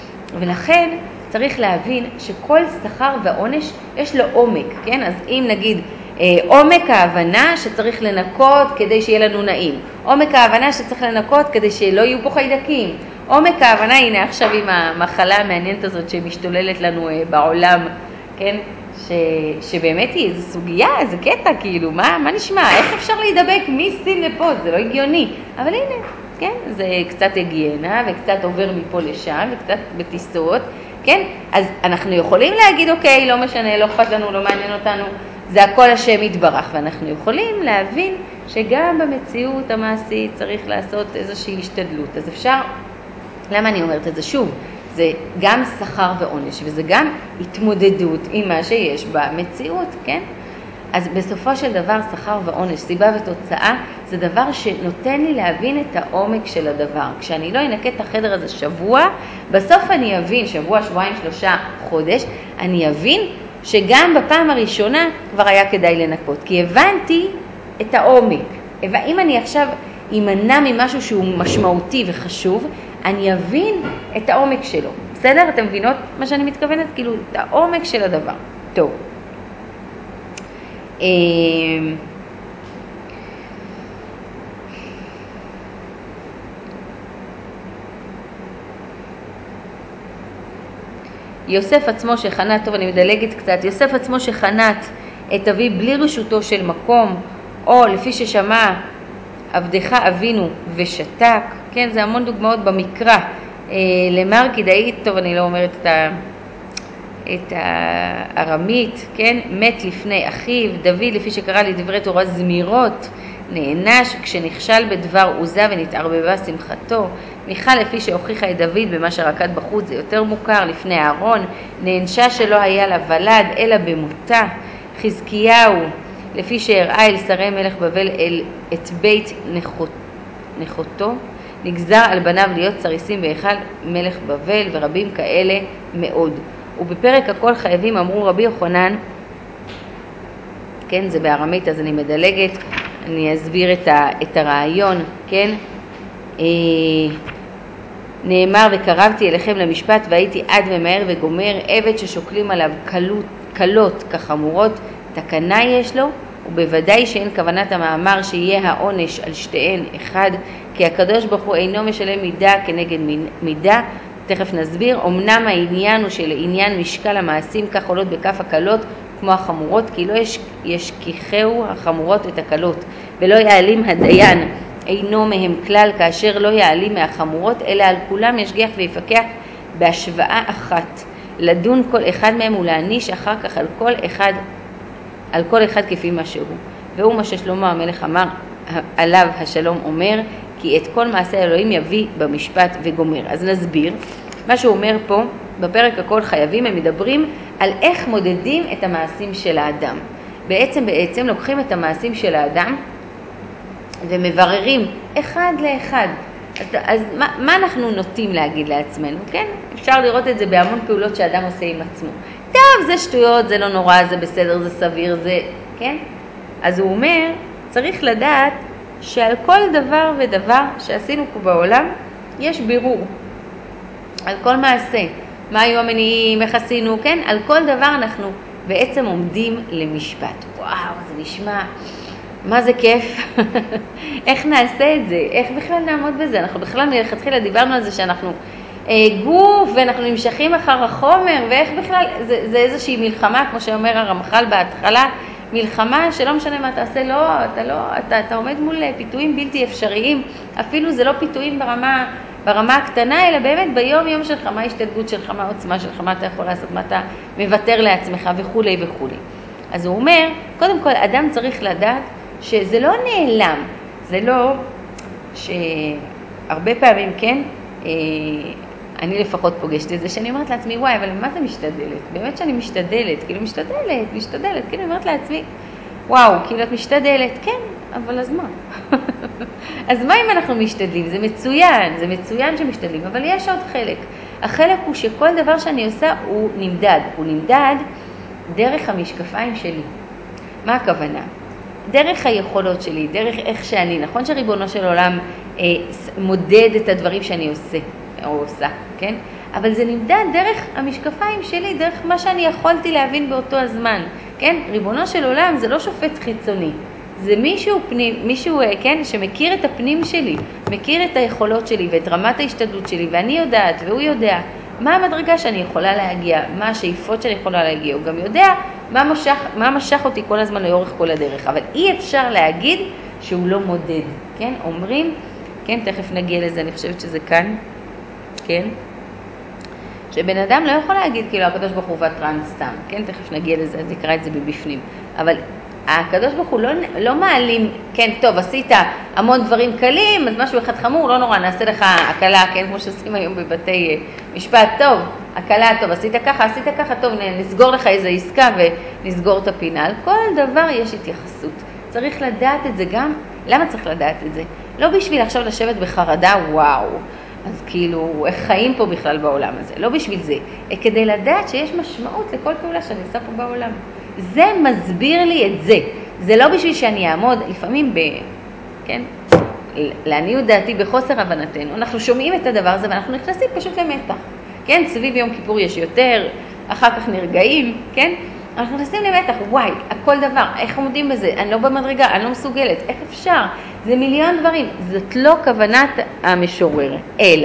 ולכן צריך להבין שכל שכר ועונש יש לו עומק, כן? אז אם נגיד עומק ההבנה שצריך לנקות כדי שיהיה לנו נעים, עומק ההבנה שצריך לנקות כדי שלא יהיו פה חיידקים, עומק ההבנה, הנה עכשיו עם המחלה המעניינת הזאת שמשתוללת לנו בעולם, כן? ש, שבאמת היא איזו סוגיה, איזה קטע, כאילו, מה, מה נשמע? איך אפשר להידבק מסין לפה? זה לא הגיוני. אבל הנה, כן? זה קצת הגיהנה וקצת עובר מפה לשם וקצת בטיסות, כן? אז אנחנו יכולים להגיד, אוקיי, לא משנה, לא אכפת לנו, לא מעניין אותנו, זה הכל השם יתברך, ואנחנו יכולים להבין שגם במציאות המעשית צריך לעשות איזושהי השתדלות. אז אפשר, למה אני אומרת את זה שוב? זה גם שכר ועונש, וזה גם התמודדות עם מה שיש במציאות, כן? אז בסופו של דבר שכר ועונש, סיבה ותוצאה, זה דבר שנותן לי להבין את העומק של הדבר. כשאני לא אנקה את החדר הזה שבוע, בסוף אני אבין, שבוע, שבועיים, שלושה, חודש, אני אבין שגם בפעם הראשונה כבר היה כדאי לנקות, כי הבנתי את העומק. אם אני עכשיו אמנע ממשהו שהוא משמעותי וחשוב, אני אבין את העומק שלו. בסדר? אתם מבינות מה שאני מתכוונת? כאילו, את העומק של הדבר. טוב. יוסף עצמו שחנת, טוב אני מדלגת קצת, יוסף עצמו שחנת את אבי בלי רשותו של מקום, או לפי ששמע עבדך אבינו ושתק, כן, זה המון דוגמאות במקרא, אה, למר כדאית, טוב אני לא אומרת את, ה, את הארמית, כן, מת לפני אחיו, דוד לפי שקרא לדברי תורה זמירות, נענש כשנכשל בדבר עוזה ונתערבבה שמחתו, מיכל לפי שהוכיחה את דוד במה שרקד בחוץ, זה יותר מוכר, לפני אהרון, נענשה שלא היה לה ולד אלא במותה, חזקיהו לפי שהראה אל שרי מלך בבל אל את בית נחות, נחותו, נגזר על בניו להיות סריסים בהיכל מלך בבל ורבים כאלה מאוד. ובפרק הכל חייבים אמרו רבי יוחנן, כן, זה בארמית אז אני מדלגת, אני אסביר את, ה, את הרעיון, כן? אה, נאמר וקרבתי אליכם למשפט והייתי עד ומהר וגומר, עבד ששוקלים עליו קלות, קלות כחמורות, תקנה יש לו, ובוודאי שאין כוונת המאמר שיהיה העונש על שתיהן אחד, כי הקדוש ברוך הוא אינו משלם מידה כנגד מידה. תכף נסביר. אמנם העניין הוא שלעניין משקל המעשים כך עולות בכף הקלות כמו החמורות, כי לא יש, ישכיחהו החמורות את הקלות, ולא יעלים הדיין אינו מהם כלל, כאשר לא יעלים מהחמורות, אלא על כולם ישגיח ויפקח בהשוואה אחת, לדון כל אחד מהם ולהניש אחר כך על כל אחד, על כל אחד כפי מה שהוא. והוא מה ששלמה המלך אמר עליו השלום אומר, כי את כל מעשה אלוהים יביא במשפט וגומר. אז נסביר. מה שהוא אומר פה, בפרק הכל חייבים, הם מדברים על איך מודדים את המעשים של האדם. בעצם בעצם לוקחים את המעשים של האדם ומבררים אחד לאחד. אז, אז מה, מה אנחנו נוטים להגיד לעצמנו, כן? אפשר לראות את זה בהמון פעולות שאדם עושה עם עצמו. טוב, זה שטויות, זה לא נורא, זה בסדר, זה סביר, זה, כן? אז הוא אומר, צריך לדעת שעל כל דבר ודבר שעשינו פה בעולם, יש בירור. על כל מעשה. מה היו המניעים, איך עשינו, כן? על כל דבר אנחנו בעצם עומדים למשפט. וואו, זה נשמע, מה זה כיף? איך נעשה את זה? איך בכלל נעמוד בזה? אנחנו בכלל מלכתחילה דיברנו על זה שאנחנו אה, גוף ואנחנו נמשכים אחר החומר, ואיך בכלל, זה, זה איזושהי מלחמה, כמו שאומר הרמח"ל בהתחלה, מלחמה שלא משנה מה תעשה, לא, אתה לא, אתה, אתה עומד מול פיתויים בלתי אפשריים, אפילו זה לא פיתויים ברמה, ברמה הקטנה, אלא באמת ביום יום שלך, מה ההשתדלות שלך, מה העוצמה שלך, מה אתה יכול לעשות, מה אתה מוותר לעצמך וכו' וכו'. אז הוא אומר, קודם כל, אדם צריך לדעת שזה לא נעלם, זה לא שהרבה פעמים, כן, אני לפחות פוגשת את זה, שאני אומרת לעצמי, וואי, אבל מה זה משתדלת? באמת שאני משתדלת, כאילו משתדלת, משתדלת, כאילו אני אומרת לעצמי, וואו, כאילו את משתדלת, כן, אבל אז מה? אז מה אם אנחנו משתדלים? זה מצוין, זה מצוין שמשתדלים, אבל יש עוד חלק. החלק הוא שכל דבר שאני עושה הוא נמדד, הוא נמדד דרך המשקפיים שלי. מה הכוונה? דרך היכולות שלי, דרך איך שאני, נכון שריבונו של עולם אה, מודד את הדברים שאני עושה או עושה, כן? אבל זה נמדד דרך המשקפיים שלי, דרך מה שאני יכולתי להבין באותו הזמן, כן? ריבונו של עולם זה לא שופט חיצוני, זה מישהו פנים, מישהו, כן, שמכיר את הפנים שלי, מכיר את היכולות שלי ואת רמת ההשתדלות שלי, ואני יודעת והוא יודע מה המדרגה שאני יכולה להגיע, מה השאיפות שאני יכולה להגיע, הוא גם יודע מה משך, מה משך אותי כל הזמן לאורך כל הדרך, אבל אי אפשר להגיד שהוא לא מודד, כן? אומרים, כן, תכף נגיע לזה, אני חושבת שזה כאן, כן? שבן אדם לא יכול להגיד כאילו הקדוש ברוך הוא ותרן סתם, כן? תכף נגיע לזה, אז נקרא את זה בבפנים, אבל הקדוש ברוך הוא לא, לא מעלים, כן, טוב, עשית המון דברים קלים, אז משהו אחד חמור, לא נורא, נעשה לך הקלה, כן, כמו שעושים היום בבתי משפט, טוב, הקלה, טוב, עשית ככה, עשית ככה, טוב, נסגור לך איזו עסקה ונסגור את הפינה. על כל דבר יש התייחסות. צריך לדעת את זה גם, למה צריך לדעת את זה? לא בשביל עכשיו לשבת בחרדה, וואו, אז כאילו, איך חיים פה בכלל בעולם הזה? לא בשביל זה, כדי לדעת שיש משמעות לכל פעולה שאני עושה פה בעולם. זה מסביר לי את זה. זה לא בשביל שאני אעמוד, לפעמים ב... כן? לעניות דעתי בחוסר הבנתנו. אנחנו שומעים את הדבר הזה ואנחנו נכנסים פשוט למתח. כן? סביב יום כיפור יש יותר, אחר כך נרגעים, כן? אנחנו נכנסים למתח, וואי, הכל דבר, איך עומדים בזה? אני לא במדרגה, אני לא מסוגלת, איך אפשר? זה מיליון דברים. זאת לא כוונת המשורר, אלא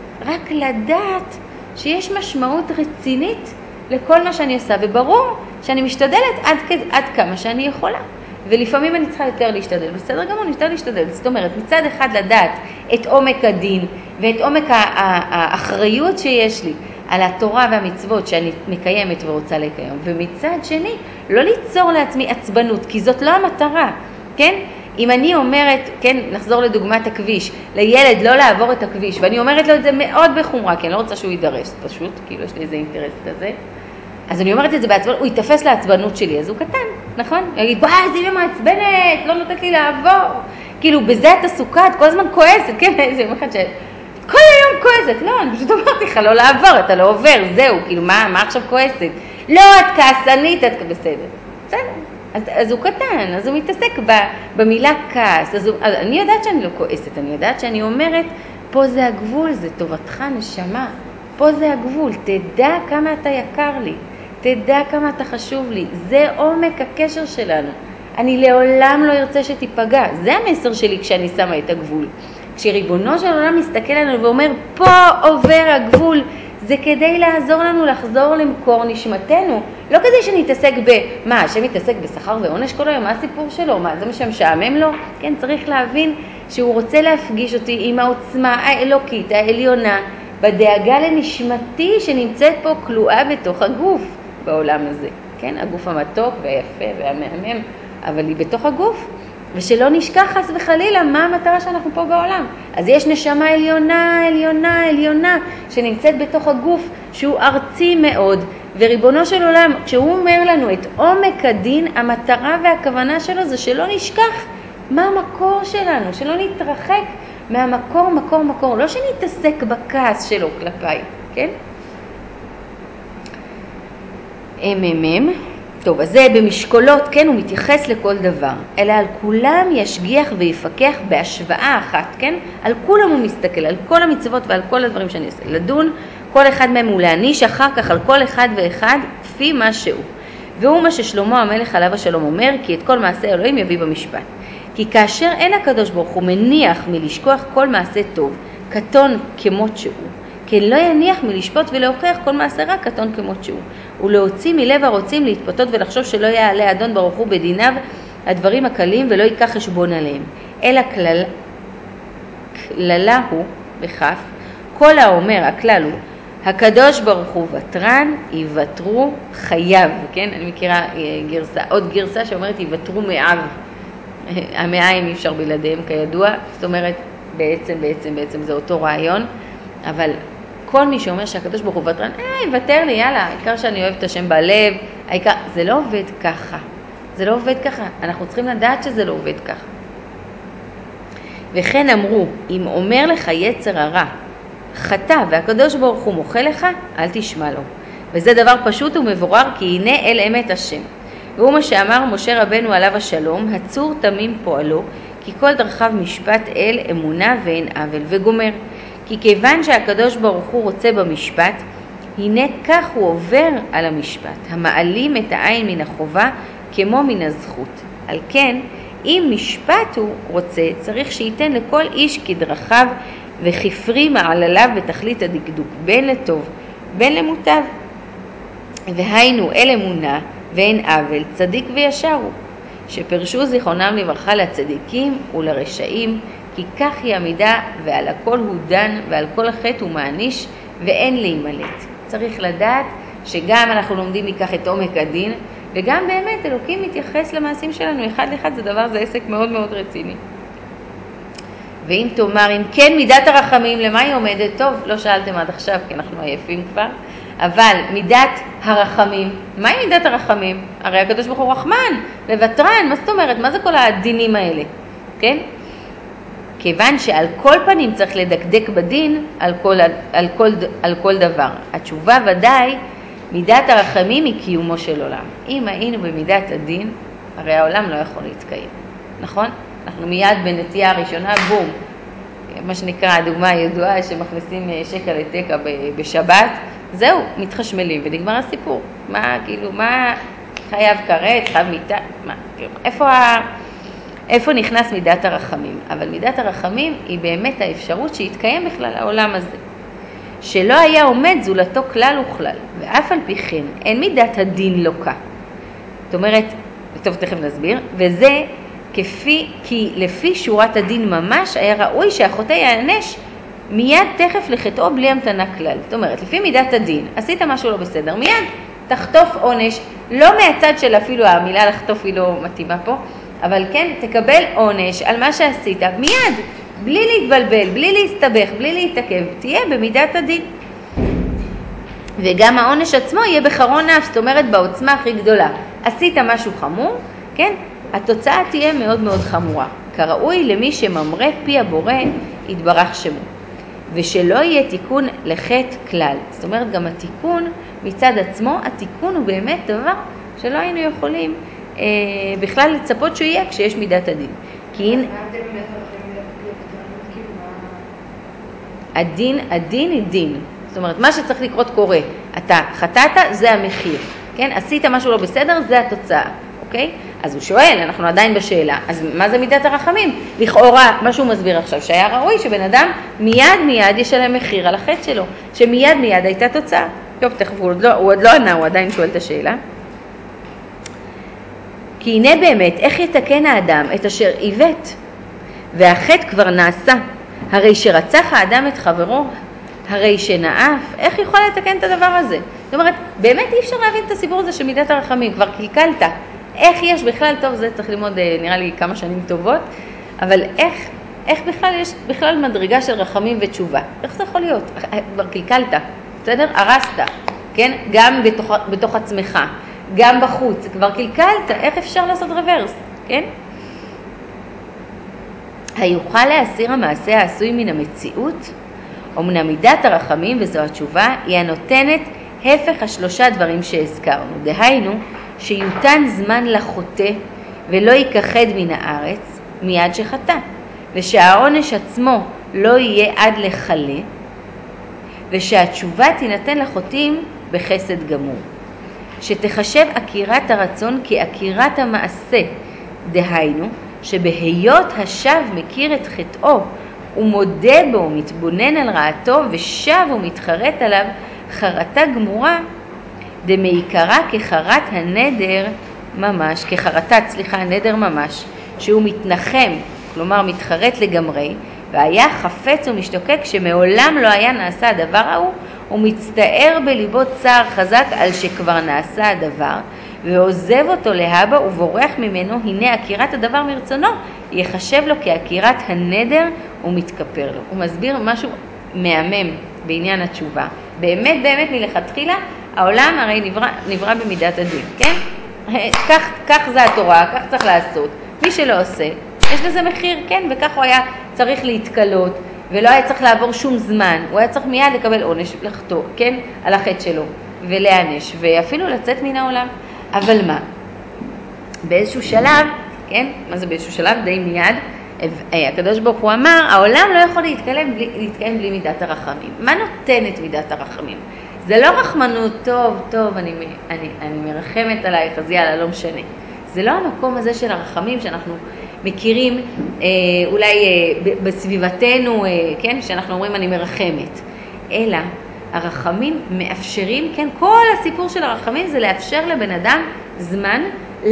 רק לדעת שיש משמעות רצינית לכל מה שאני עושה, וברור שאני משתדלת עד, עד כמה שאני יכולה. ולפעמים אני צריכה יותר להשתדל, בסדר גמור, אני יותר להשתדל. זאת אומרת, מצד אחד לדעת את עומק הדין ואת עומק האחריות שיש לי על התורה והמצוות שאני מקיימת ורוצה לקיים, ומצד שני, לא ליצור לעצמי עצבנות, כי זאת לא המטרה, כן? אם אני אומרת, כן, נחזור לדוגמת הכביש, לילד לא לעבור את הכביש, ואני אומרת לו את זה מאוד בחומרה, כי אני לא רוצה שהוא יידרס, פשוט, כאילו יש לי איזה אינטרס כזה, אז אני אומרת את זה בעצבנות, הוא יתפס לעצבנות שלי, אז הוא קטן, נכון? הוא יגיד, וואי, זה יהיה מעצבנת, לא נותנת לי לעבור. כאילו, בזה את עסוקה, את כל הזמן כועסת, כן? זה יום אחד ש... כל היום כועסת, לא, אני פשוט אמרתי לך לא לעבור, אתה לא עובר, זהו, כאילו, מה, מה עכשיו כועסת? לא, את כעסנית, את בסדר. בסדר. אז, אז הוא קטן, אז הוא מתעסק ב, במילה כעס, אז, הוא, אז אני יודעת שאני לא כועסת, אני יודעת שאני אומרת, פה זה הגבול, זה טובתך, נשמה, פה זה הגבול, תדע כמה אתה יקר לי. תדע כמה אתה חשוב לי, זה עומק הקשר שלנו. אני לעולם לא ארצה שתיפגע. זה המסר שלי כשאני שמה את הגבול. כשריבונו של עולם מסתכל עלינו ואומר, פה עובר הגבול, זה כדי לעזור לנו לחזור למקור נשמתנו. לא כדי שנתעסק ב... מה, השם מתעסק בשכר ועונש כל היום? מה הסיפור שלו? מה, זה מה שמשעמם לו? כן, צריך להבין שהוא רוצה להפגיש אותי עם העוצמה האלוקית, העליונה, בדאגה לנשמתי שנמצאת פה כלואה בתוך הגוף בעולם הזה. כן, הגוף המתוק והיפה והמהמם, אבל היא בתוך הגוף. ושלא נשכח חס וחלילה מה המטרה שאנחנו פה בעולם. אז יש נשמה עליונה, עליונה, עליונה, שנמצאת בתוך הגוף, שהוא ארצי מאוד. וריבונו של עולם, כשהוא אומר לנו את עומק הדין, המטרה והכוונה שלו זה שלא נשכח מה המקור שלנו, שלא נתרחק מהמקור, מקור, מקור. לא שנתעסק בכעס שלו כלפיי, כן? אממם. טוב, אז זה במשקולות, כן, הוא מתייחס לכל דבר, אלא על כולם ישגיח ויפקח בהשוואה אחת, כן? על כולם הוא מסתכל, על כל המצוות ועל כל הדברים שאני עושה. לדון, כל אחד מהם הוא להניש אחר כך על כל אחד ואחד, כפי מה שהוא. והוא מה ששלמה המלך עליו השלום אומר, כי את כל מעשה אלוהים יביא במשפט. כי כאשר אין הקדוש ברוך הוא מניח מלשכוח כל מעשה טוב, קטון כמות שהוא, כן לא יניח מלשפוט ולהוכיח כל מעשה רע קטון כמות שהוא, ולהוציא מלב הרוצים להתפתות ולחשוב שלא יעלה אדון ברוך הוא בדיניו הדברים הקלים ולא ייקח חשבון עליהם, אלא כלל, כללה הוא בכף, כל האומר הכלל הוא, הקדוש ברוך הוא ותרן, יוותרו חייו, כן? אני מכירה גרסה, עוד גרסה שאומרת יוותרו מאב, המאיים אי אפשר בלעדיהם כידוע, זאת אומרת בעצם, בעצם, בעצם זה אותו רעיון, אבל כל מי שאומר שהקדוש ברוך הוא ותרן, אה, יוותר לי, יאללה, העיקר שאני אוהב את השם בלב, העיקר, זה לא עובד ככה, זה לא עובד ככה, אנחנו צריכים לדעת שזה לא עובד ככה. וכן אמרו, אם אומר לך יצר הרע, חטא והקדוש ברוך הוא מוחה לך, אל תשמע לו. וזה דבר פשוט ומבורר, כי הנה אל אמת השם. והוא מה שאמר משה רבנו עליו השלום, הצור תמים פועלו, כי כל דרכיו משפט אל אמונה ואין עוול, וגומר. כי כיוון שהקדוש ברוך הוא רוצה במשפט, הנה כך הוא עובר על המשפט, המעלים את העין מן החובה כמו מן הזכות. על כן, אם משפט הוא רוצה, צריך שייתן לכל איש כדרכיו וכפרי מעלליו בתכלית הדקדוק, בין לטוב, בין למוטב. והיינו אל אמונה ואין עוול, צדיק וישר הוא, שפרשו זיכרונם לברכה לצדיקים ולרשעים, כי כך היא עמידה ועל הכל הוא דן ועל כל החטא הוא מעניש ואין להימלט. צריך לדעת שגם אנחנו לומדים מכך את עומק הדין, וגם באמת אלוקים מתייחס למעשים שלנו אחד לאחד, זה דבר, זה עסק מאוד מאוד רציני. ואם תאמר, אם כן מידת הרחמים, למה היא עומדת? טוב, לא שאלתם עד עכשיו, כי אנחנו עייפים כבר, אבל מידת הרחמים, מהי מידת הרחמים? הרי הקדוש ברוך הוא רחמן, לוותרן, מה זאת אומרת? מה זה כל הדינים האלה? כן? כיוון שעל כל פנים צריך לדקדק בדין על כל, על כל, על כל דבר. התשובה ודאי, מידת הרחמים היא קיומו של עולם. אם היינו במידת הדין, הרי העולם לא יכול להתקיים. נכון? אנחנו מיד בנטייה הראשונה, בום. מה שנקרא, הדוגמה הידועה שמכניסים שקע לתקע בשבת, זהו, מתחשמלים ונגמר הסיפור. מה, כאילו, מה חייב כרת, חייב מיטה, מה, כאילו, איפה ה... איפה נכנס מידת הרחמים? אבל מידת הרחמים היא באמת האפשרות שיתקיים בכלל העולם הזה. שלא היה עומד זולתו כלל וכלל, ואף על פי כן אין מידת הדין לוקה. זאת אומרת, טוב, תכף נסביר, וזה כפי, כי לפי שורת הדין ממש היה ראוי שהחוטא יענש מיד תכף לחטאו בלי המתנה כלל. זאת אומרת, לפי מידת הדין, עשית משהו לא בסדר, מיד תחטוף עונש, לא מהצד של אפילו המילה לחטוף היא לא מתאימה פה, אבל כן, תקבל עונש על מה שעשית מיד, בלי להתבלבל, בלי להסתבך, בלי להתעכב, תהיה במידת הדין. וגם העונש עצמו יהיה בחרון נף, זאת אומרת בעוצמה הכי גדולה. עשית משהו חמור, כן? התוצאה תהיה מאוד מאוד חמורה. כראוי למי שממרה פי הבורא יתברך שמו. ושלא יהיה תיקון לחטא כלל. זאת אומרת גם התיקון מצד עצמו, התיקון הוא באמת דבר שלא היינו יכולים אה, בכלל לצפות שהוא יהיה כשיש מידת הדין. כי אין... הדין, הדין היא דין. זאת אומרת, מה שצריך לקרות קורה. אתה חטאת, זה המחיר. כן? עשית משהו לא בסדר, זה התוצאה. אוקיי? אז הוא שואל, אנחנו עדיין בשאלה, אז מה זה מידת הרחמים? לכאורה, מה שהוא מסביר עכשיו, שהיה ראוי שבן אדם מיד מיד ישלם מחיר על החטא שלו, שמיד מיד הייתה תוצאה. טוב, תכף, הוא עוד לא, הוא עוד לא ענה, הוא עדיין שואל את השאלה. כי הנה באמת, איך יתקן האדם את אשר עיוות? והחטא כבר נעשה, הרי שרצח האדם את חברו, הרי שנאף, איך יכול לתקן את הדבר הזה? זאת אומרת, באמת אי אפשר להבין את הסיפור הזה של מידת הרחמים, כבר קלקלת. איך יש בכלל, טוב, זה צריך ללמוד נראה לי כמה שנים טובות, אבל איך, איך בכלל יש בכלל מדרגה של רחמים ותשובה? איך זה יכול להיות? כבר קלקלת, בסדר? הרסת, כן? גם בתוך, בתוך עצמך, גם בחוץ, כבר קלקלת, איך אפשר לעשות רוורס, כן? היוכל להסיר המעשה העשוי מן המציאות? אמנם מידת הרחמים, וזו התשובה, היא הנותנת הפך השלושה דברים שהזכרנו. דהיינו, שיותן זמן לחוטא ולא ייכחד מן הארץ מיד שחטא, ושהעונש עצמו לא יהיה עד לחלה, ושהתשובה תינתן לחוטאים בחסד גמור. שתחשב עקירת הרצון כעקירת המעשה, דהיינו, שבהיות השב מכיר את חטאו, הוא מודה בו, מתבונן על רעתו, ושב ומתחרט עליו חרטה גמורה, דמעיקרה כחרת הנדר ממש, כחרטת, סליחה, הנדר ממש, שהוא מתנחם, כלומר מתחרט לגמרי, והיה חפץ ומשתוקק שמעולם לא היה נעשה הדבר ההוא, הוא מצטער בליבו צער חזק על שכבר נעשה הדבר, ועוזב אותו להבא ובורח ממנו, הנה עקירת הדבר מרצונו, יחשב לו כעקירת הנדר ומתכפר לו. הוא מסביר משהו מהמם בעניין התשובה. באמת, באמת מלכתחילה, העולם הרי נברא, נברא במידת הדין, כן? כך, כך זה התורה, כך צריך לעשות. מי שלא עושה, יש לזה מחיר, כן? וכך הוא היה צריך להתקלות, ולא היה צריך לעבור שום זמן. הוא היה צריך מיד לקבל עונש, לחטוא, כן? על החטא שלו, ולהענש, ואפילו לצאת מן העולם. אבל מה? באיזשהו שלב, כן? מה זה באיזשהו שלב? די מיד, הקדוש ברוך הוא אמר, העולם לא יכול להתקיים בלי, להתקיים בלי מידת הרחמים. מה נותן את מידת הרחמים? זה לא רחמנות, טוב, טוב, אני, אני, אני מרחמת עלייך, אז יאללה, לא משנה. זה לא המקום הזה של הרחמים שאנחנו מכירים, אה, אולי אה, בסביבתנו, אה, כן? שאנחנו אומרים אני מרחמת. אלא, הרחמים מאפשרים, כן? כל הסיפור של הרחמים זה לאפשר לבן אדם זמן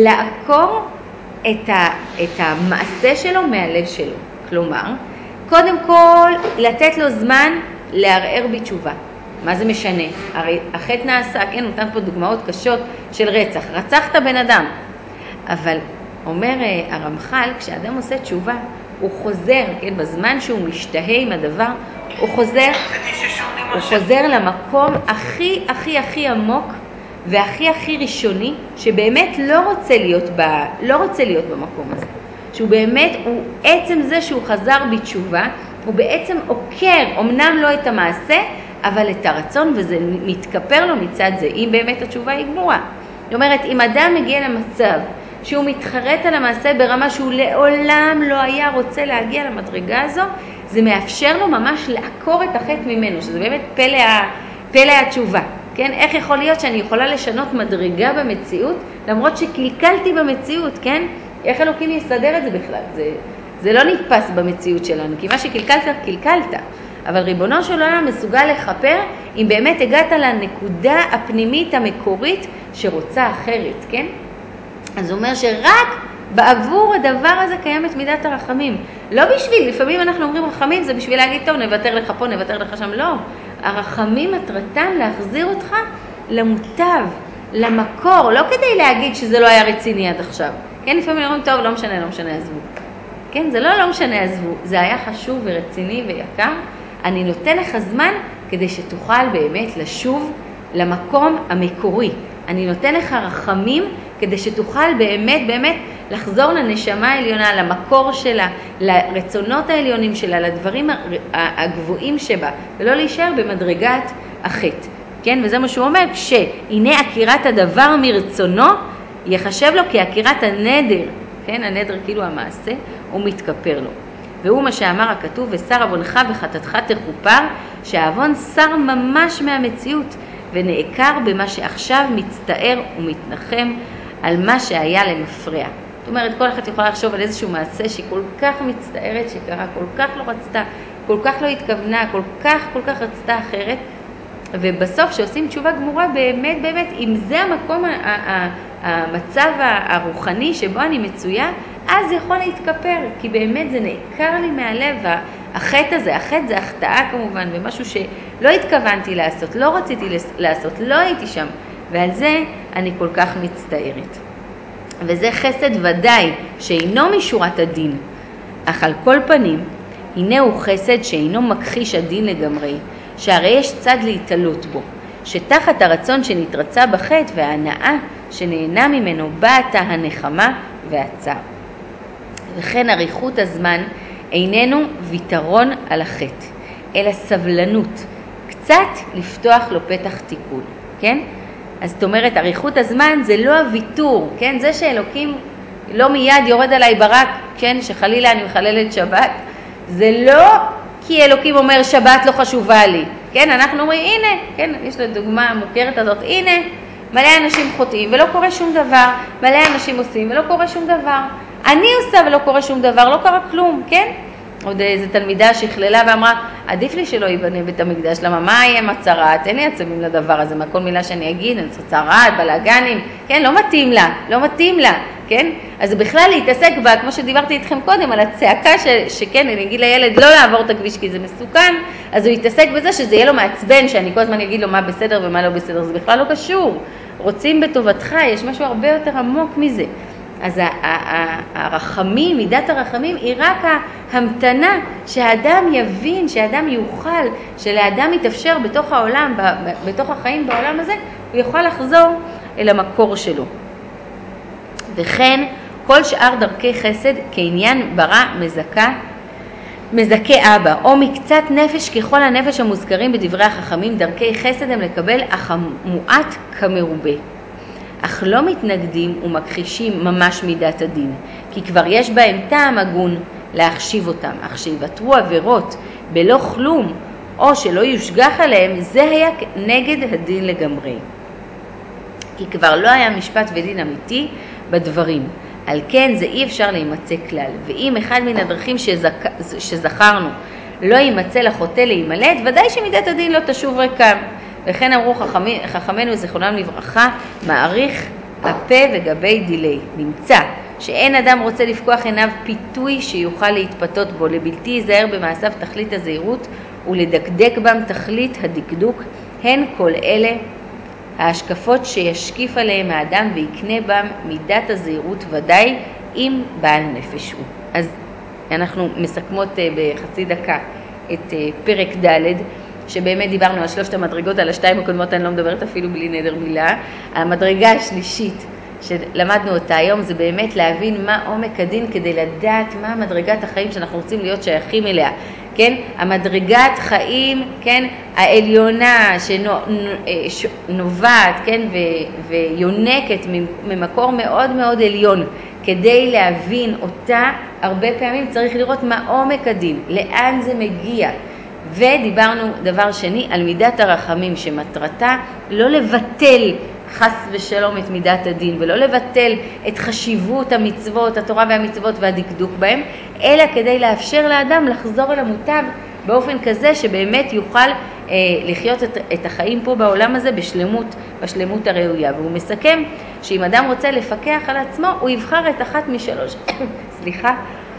לעקור את, ה, את המעשה שלו מהלב שלו. כלומר, קודם כל לתת לו זמן לערער בתשובה. מה זה משנה? הרי החטא נעשה, כן, נותן פה דוגמאות קשות של רצח. רצחת בן אדם. אבל אומר הרמח"ל, כשאדם עושה תשובה, הוא חוזר, כן, בזמן שהוא משתהה עם הדבר, הוא חוזר, הוא חוזר למקום הכי הכי הכי עמוק והכי הכי ראשוני, שבאמת לא רוצה להיות ב, לא רוצה להיות במקום הזה. שהוא באמת, הוא עצם זה שהוא חזר בתשובה, הוא בעצם עוקר, אמנם לא את המעשה, אבל את הרצון, וזה מתכפר לו מצד זה, אם באמת התשובה היא גמורה. זאת אומרת, אם אדם מגיע למצב שהוא מתחרט על המעשה ברמה שהוא לעולם לא היה רוצה להגיע למדרגה הזו, זה מאפשר לו ממש לעקור את החטא ממנו, שזה באמת פלא, פלא התשובה. כן? איך יכול להיות שאני יכולה לשנות מדרגה במציאות, למרות שקלקלתי במציאות, כן? איך אלוקים יסדר את זה בכלל? זה, זה לא נתפס במציאות שלנו, כי מה שקלקלת, קלקלת. אבל ריבונו של עולם מסוגל לחפר אם באמת הגעת לנקודה הפנימית המקורית שרוצה אחרת, כן? אז הוא אומר שרק בעבור הדבר הזה קיימת מידת הרחמים. לא בשביל, לפעמים אנחנו אומרים רחמים, זה בשביל להגיד, טוב, נוותר לך פה, נוותר לך שם. לא. הרחמים מטרתם להחזיר אותך למוטב, למקור, לא כדי להגיד שזה לא היה רציני עד עכשיו. כן, לפעמים אומרים, טוב, לא משנה, לא משנה, עזבו. כן, זה לא לא משנה, עזבו. זה היה חשוב ורציני ויקר. אני נותן לך זמן כדי שתוכל באמת לשוב למקום המקורי. אני נותן לך רחמים כדי שתוכל באמת באמת לחזור לנשמה העליונה, למקור שלה, לרצונות העליונים שלה, לדברים הגבוהים שבה, ולא להישאר במדרגת החטא. כן, וזה מה שהוא אומר, שהנה עקירת הדבר מרצונו, יחשב לו כעקירת הנדר, כן, הנדר כאילו המעשה, הוא מתכפר לו. והוא מה שאמר הכתוב, ושר עוונך וחטאתך תכופר, שהעוון שר ממש מהמציאות, ונעקר במה שעכשיו מצטער ומתנחם על מה שהיה למפרע. זאת אומרת, כל אחת יכולה לחשוב על איזשהו מעשה שהיא כל כך מצטערת שקרה, כל כך לא רצתה, כל כך לא התכוונה, כל כך, כל כך רצתה אחרת, ובסוף שעושים תשובה גמורה באמת, באמת, אם זה המקום, המצב הרוחני שבו אני מצויה, אז זה יכול להתכפר, כי באמת זה נעקר לי מהלב, החטא הזה, החטא זה החטאה כמובן, ומשהו שלא התכוונתי לעשות, לא רציתי לעשות, לא הייתי שם, ועל זה אני כל כך מצטערת. וזה חסד ודאי שאינו משורת הדין, אך על כל פנים, הנה הוא חסד שאינו מכחיש הדין לגמרי, שהרי יש צד להתעלות בו, שתחת הרצון שנתרצה בחטא וההנאה שנהנה ממנו באה הנחמה והצער. וכן אריכות הזמן איננו ויתרון על החטא, אלא סבלנות, קצת לפתוח לו פתח תיקון, כן? אז זאת אומרת, אריכות הזמן זה לא הוויתור, כן? זה שאלוקים לא מיד יורד עליי ברק, כן? שחלילה אני מחללת שבת, זה לא כי אלוקים אומר שבת לא חשובה לי, כן? אנחנו אומרים, הנה, כן? יש לדוגמה המוכרת הזאת, הנה, מלא אנשים חוטאים ולא קורה שום דבר, מלא אנשים עושים ולא קורה שום דבר. אני עושה ולא קורה שום דבר, לא קרה כלום, כן? עוד איזו תלמידה שכללה ואמרה, עדיף לי שלא ייבנה בית המקדש, למה מה יהיה מצרת? אין לי עצבים לדבר הזה, מה כל מילה שאני אגיד, אני צרת, בלגנים, כן? לא מתאים לה, לא מתאים לה, כן? אז בכלל להתעסק בה, כמו שדיברתי איתכם קודם, על הצעקה ש, שכן, אני אגיד לילד לא לעבור את הכביש כי זה מסוכן, אז הוא יתעסק בזה שזה יהיה לו מעצבן, שאני כל הזמן אגיד לו מה בסדר ומה לא בסדר, זה בכלל לא קשור. רוצים בטובתך, יש משהו הרבה יותר עמוק מזה. אז הרחמים, מידת הרחמים היא רק ההמתנה שהאדם יבין, שהאדם יוכל, שלאדם יתאפשר בתוך העולם, בתוך החיים בעולם הזה, הוא יוכל לחזור אל המקור שלו. וכן כל שאר דרכי חסד כעניין ברא מזכה, מזכה אבא, או מקצת נפש ככל הנפש המוזכרים בדברי החכמים, דרכי חסד הם לקבל אך המועט כמרובה. אך לא מתנגדים ומכחישים ממש מידת הדין, כי כבר יש בהם טעם הגון להחשיב אותם, אך שיוותרו עבירות בלא כלום, או שלא יושגח עליהם, זה היה נגד הדין לגמרי. כי כבר לא היה משפט ודין אמיתי בדברים, על כן זה אי אפשר להימצא כלל, ואם אחד מן הדרכים שזכ... שזכרנו לא יימצא לחוטא להימלט, ודאי שמידת הדין לא תשוב ריקם. וכן אמרו חכמי, חכמינו זיכרונם לברכה, מעריך הפה וגבי דילי. נמצא שאין אדם רוצה לפקוח עיניו פיתוי שיוכל להתפתות בו, לבלתי ייזהר במעשיו תכלית הזהירות ולדקדק בם תכלית הדקדוק, הן כל אלה ההשקפות שישקיף עליהם האדם ויקנה בם מידת הזהירות ודאי אם בעל נפש הוא. אז אנחנו מסכמות בחצי דקה את פרק ד', שבאמת דיברנו על שלושת המדרגות, על השתיים הקודמות אני לא מדברת אפילו בלי נדר מילה. המדרגה השלישית שלמדנו אותה היום זה באמת להבין מה עומק הדין כדי לדעת מה מדרגת החיים שאנחנו רוצים להיות שייכים אליה. כן? המדרגת חיים, כן? העליונה שנובעת, כן? ו- ויונקת ממקור מאוד מאוד עליון. כדי להבין אותה הרבה פעמים צריך לראות מה עומק הדין, לאן זה מגיע. ודיברנו דבר שני על מידת הרחמים שמטרתה לא לבטל חס ושלום את מידת הדין ולא לבטל את חשיבות המצוות, התורה והמצוות והדקדוק בהם, אלא כדי לאפשר לאדם לחזור אל המוטב באופן כזה שבאמת יוכל אה, לחיות את, את החיים פה בעולם הזה בשלמות, בשלמות הראויה. והוא מסכם שאם אדם רוצה לפקח על עצמו הוא יבחר את אחת משלוש סליחה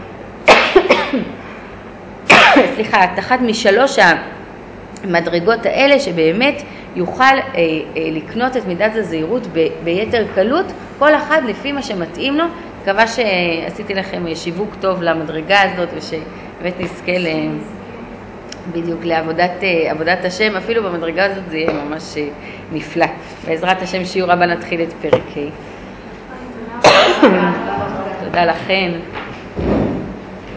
סליחה, את אחת משלוש המדרגות האלה שבאמת יוכל אה, אה, לקנות את מידת הזהירות ב, ביתר קלות, כל אחד לפי מה שמתאים לו. מקווה שעשיתי לכם שיווק טוב למדרגה הזאת ושבאמת נזכה ל, בדיוק לעבודת עבודת השם, אפילו במדרגה הזאת זה יהיה ממש נפלא. בעזרת השם שיעור הבא נתחיל את פרק ה'. תודה לכם.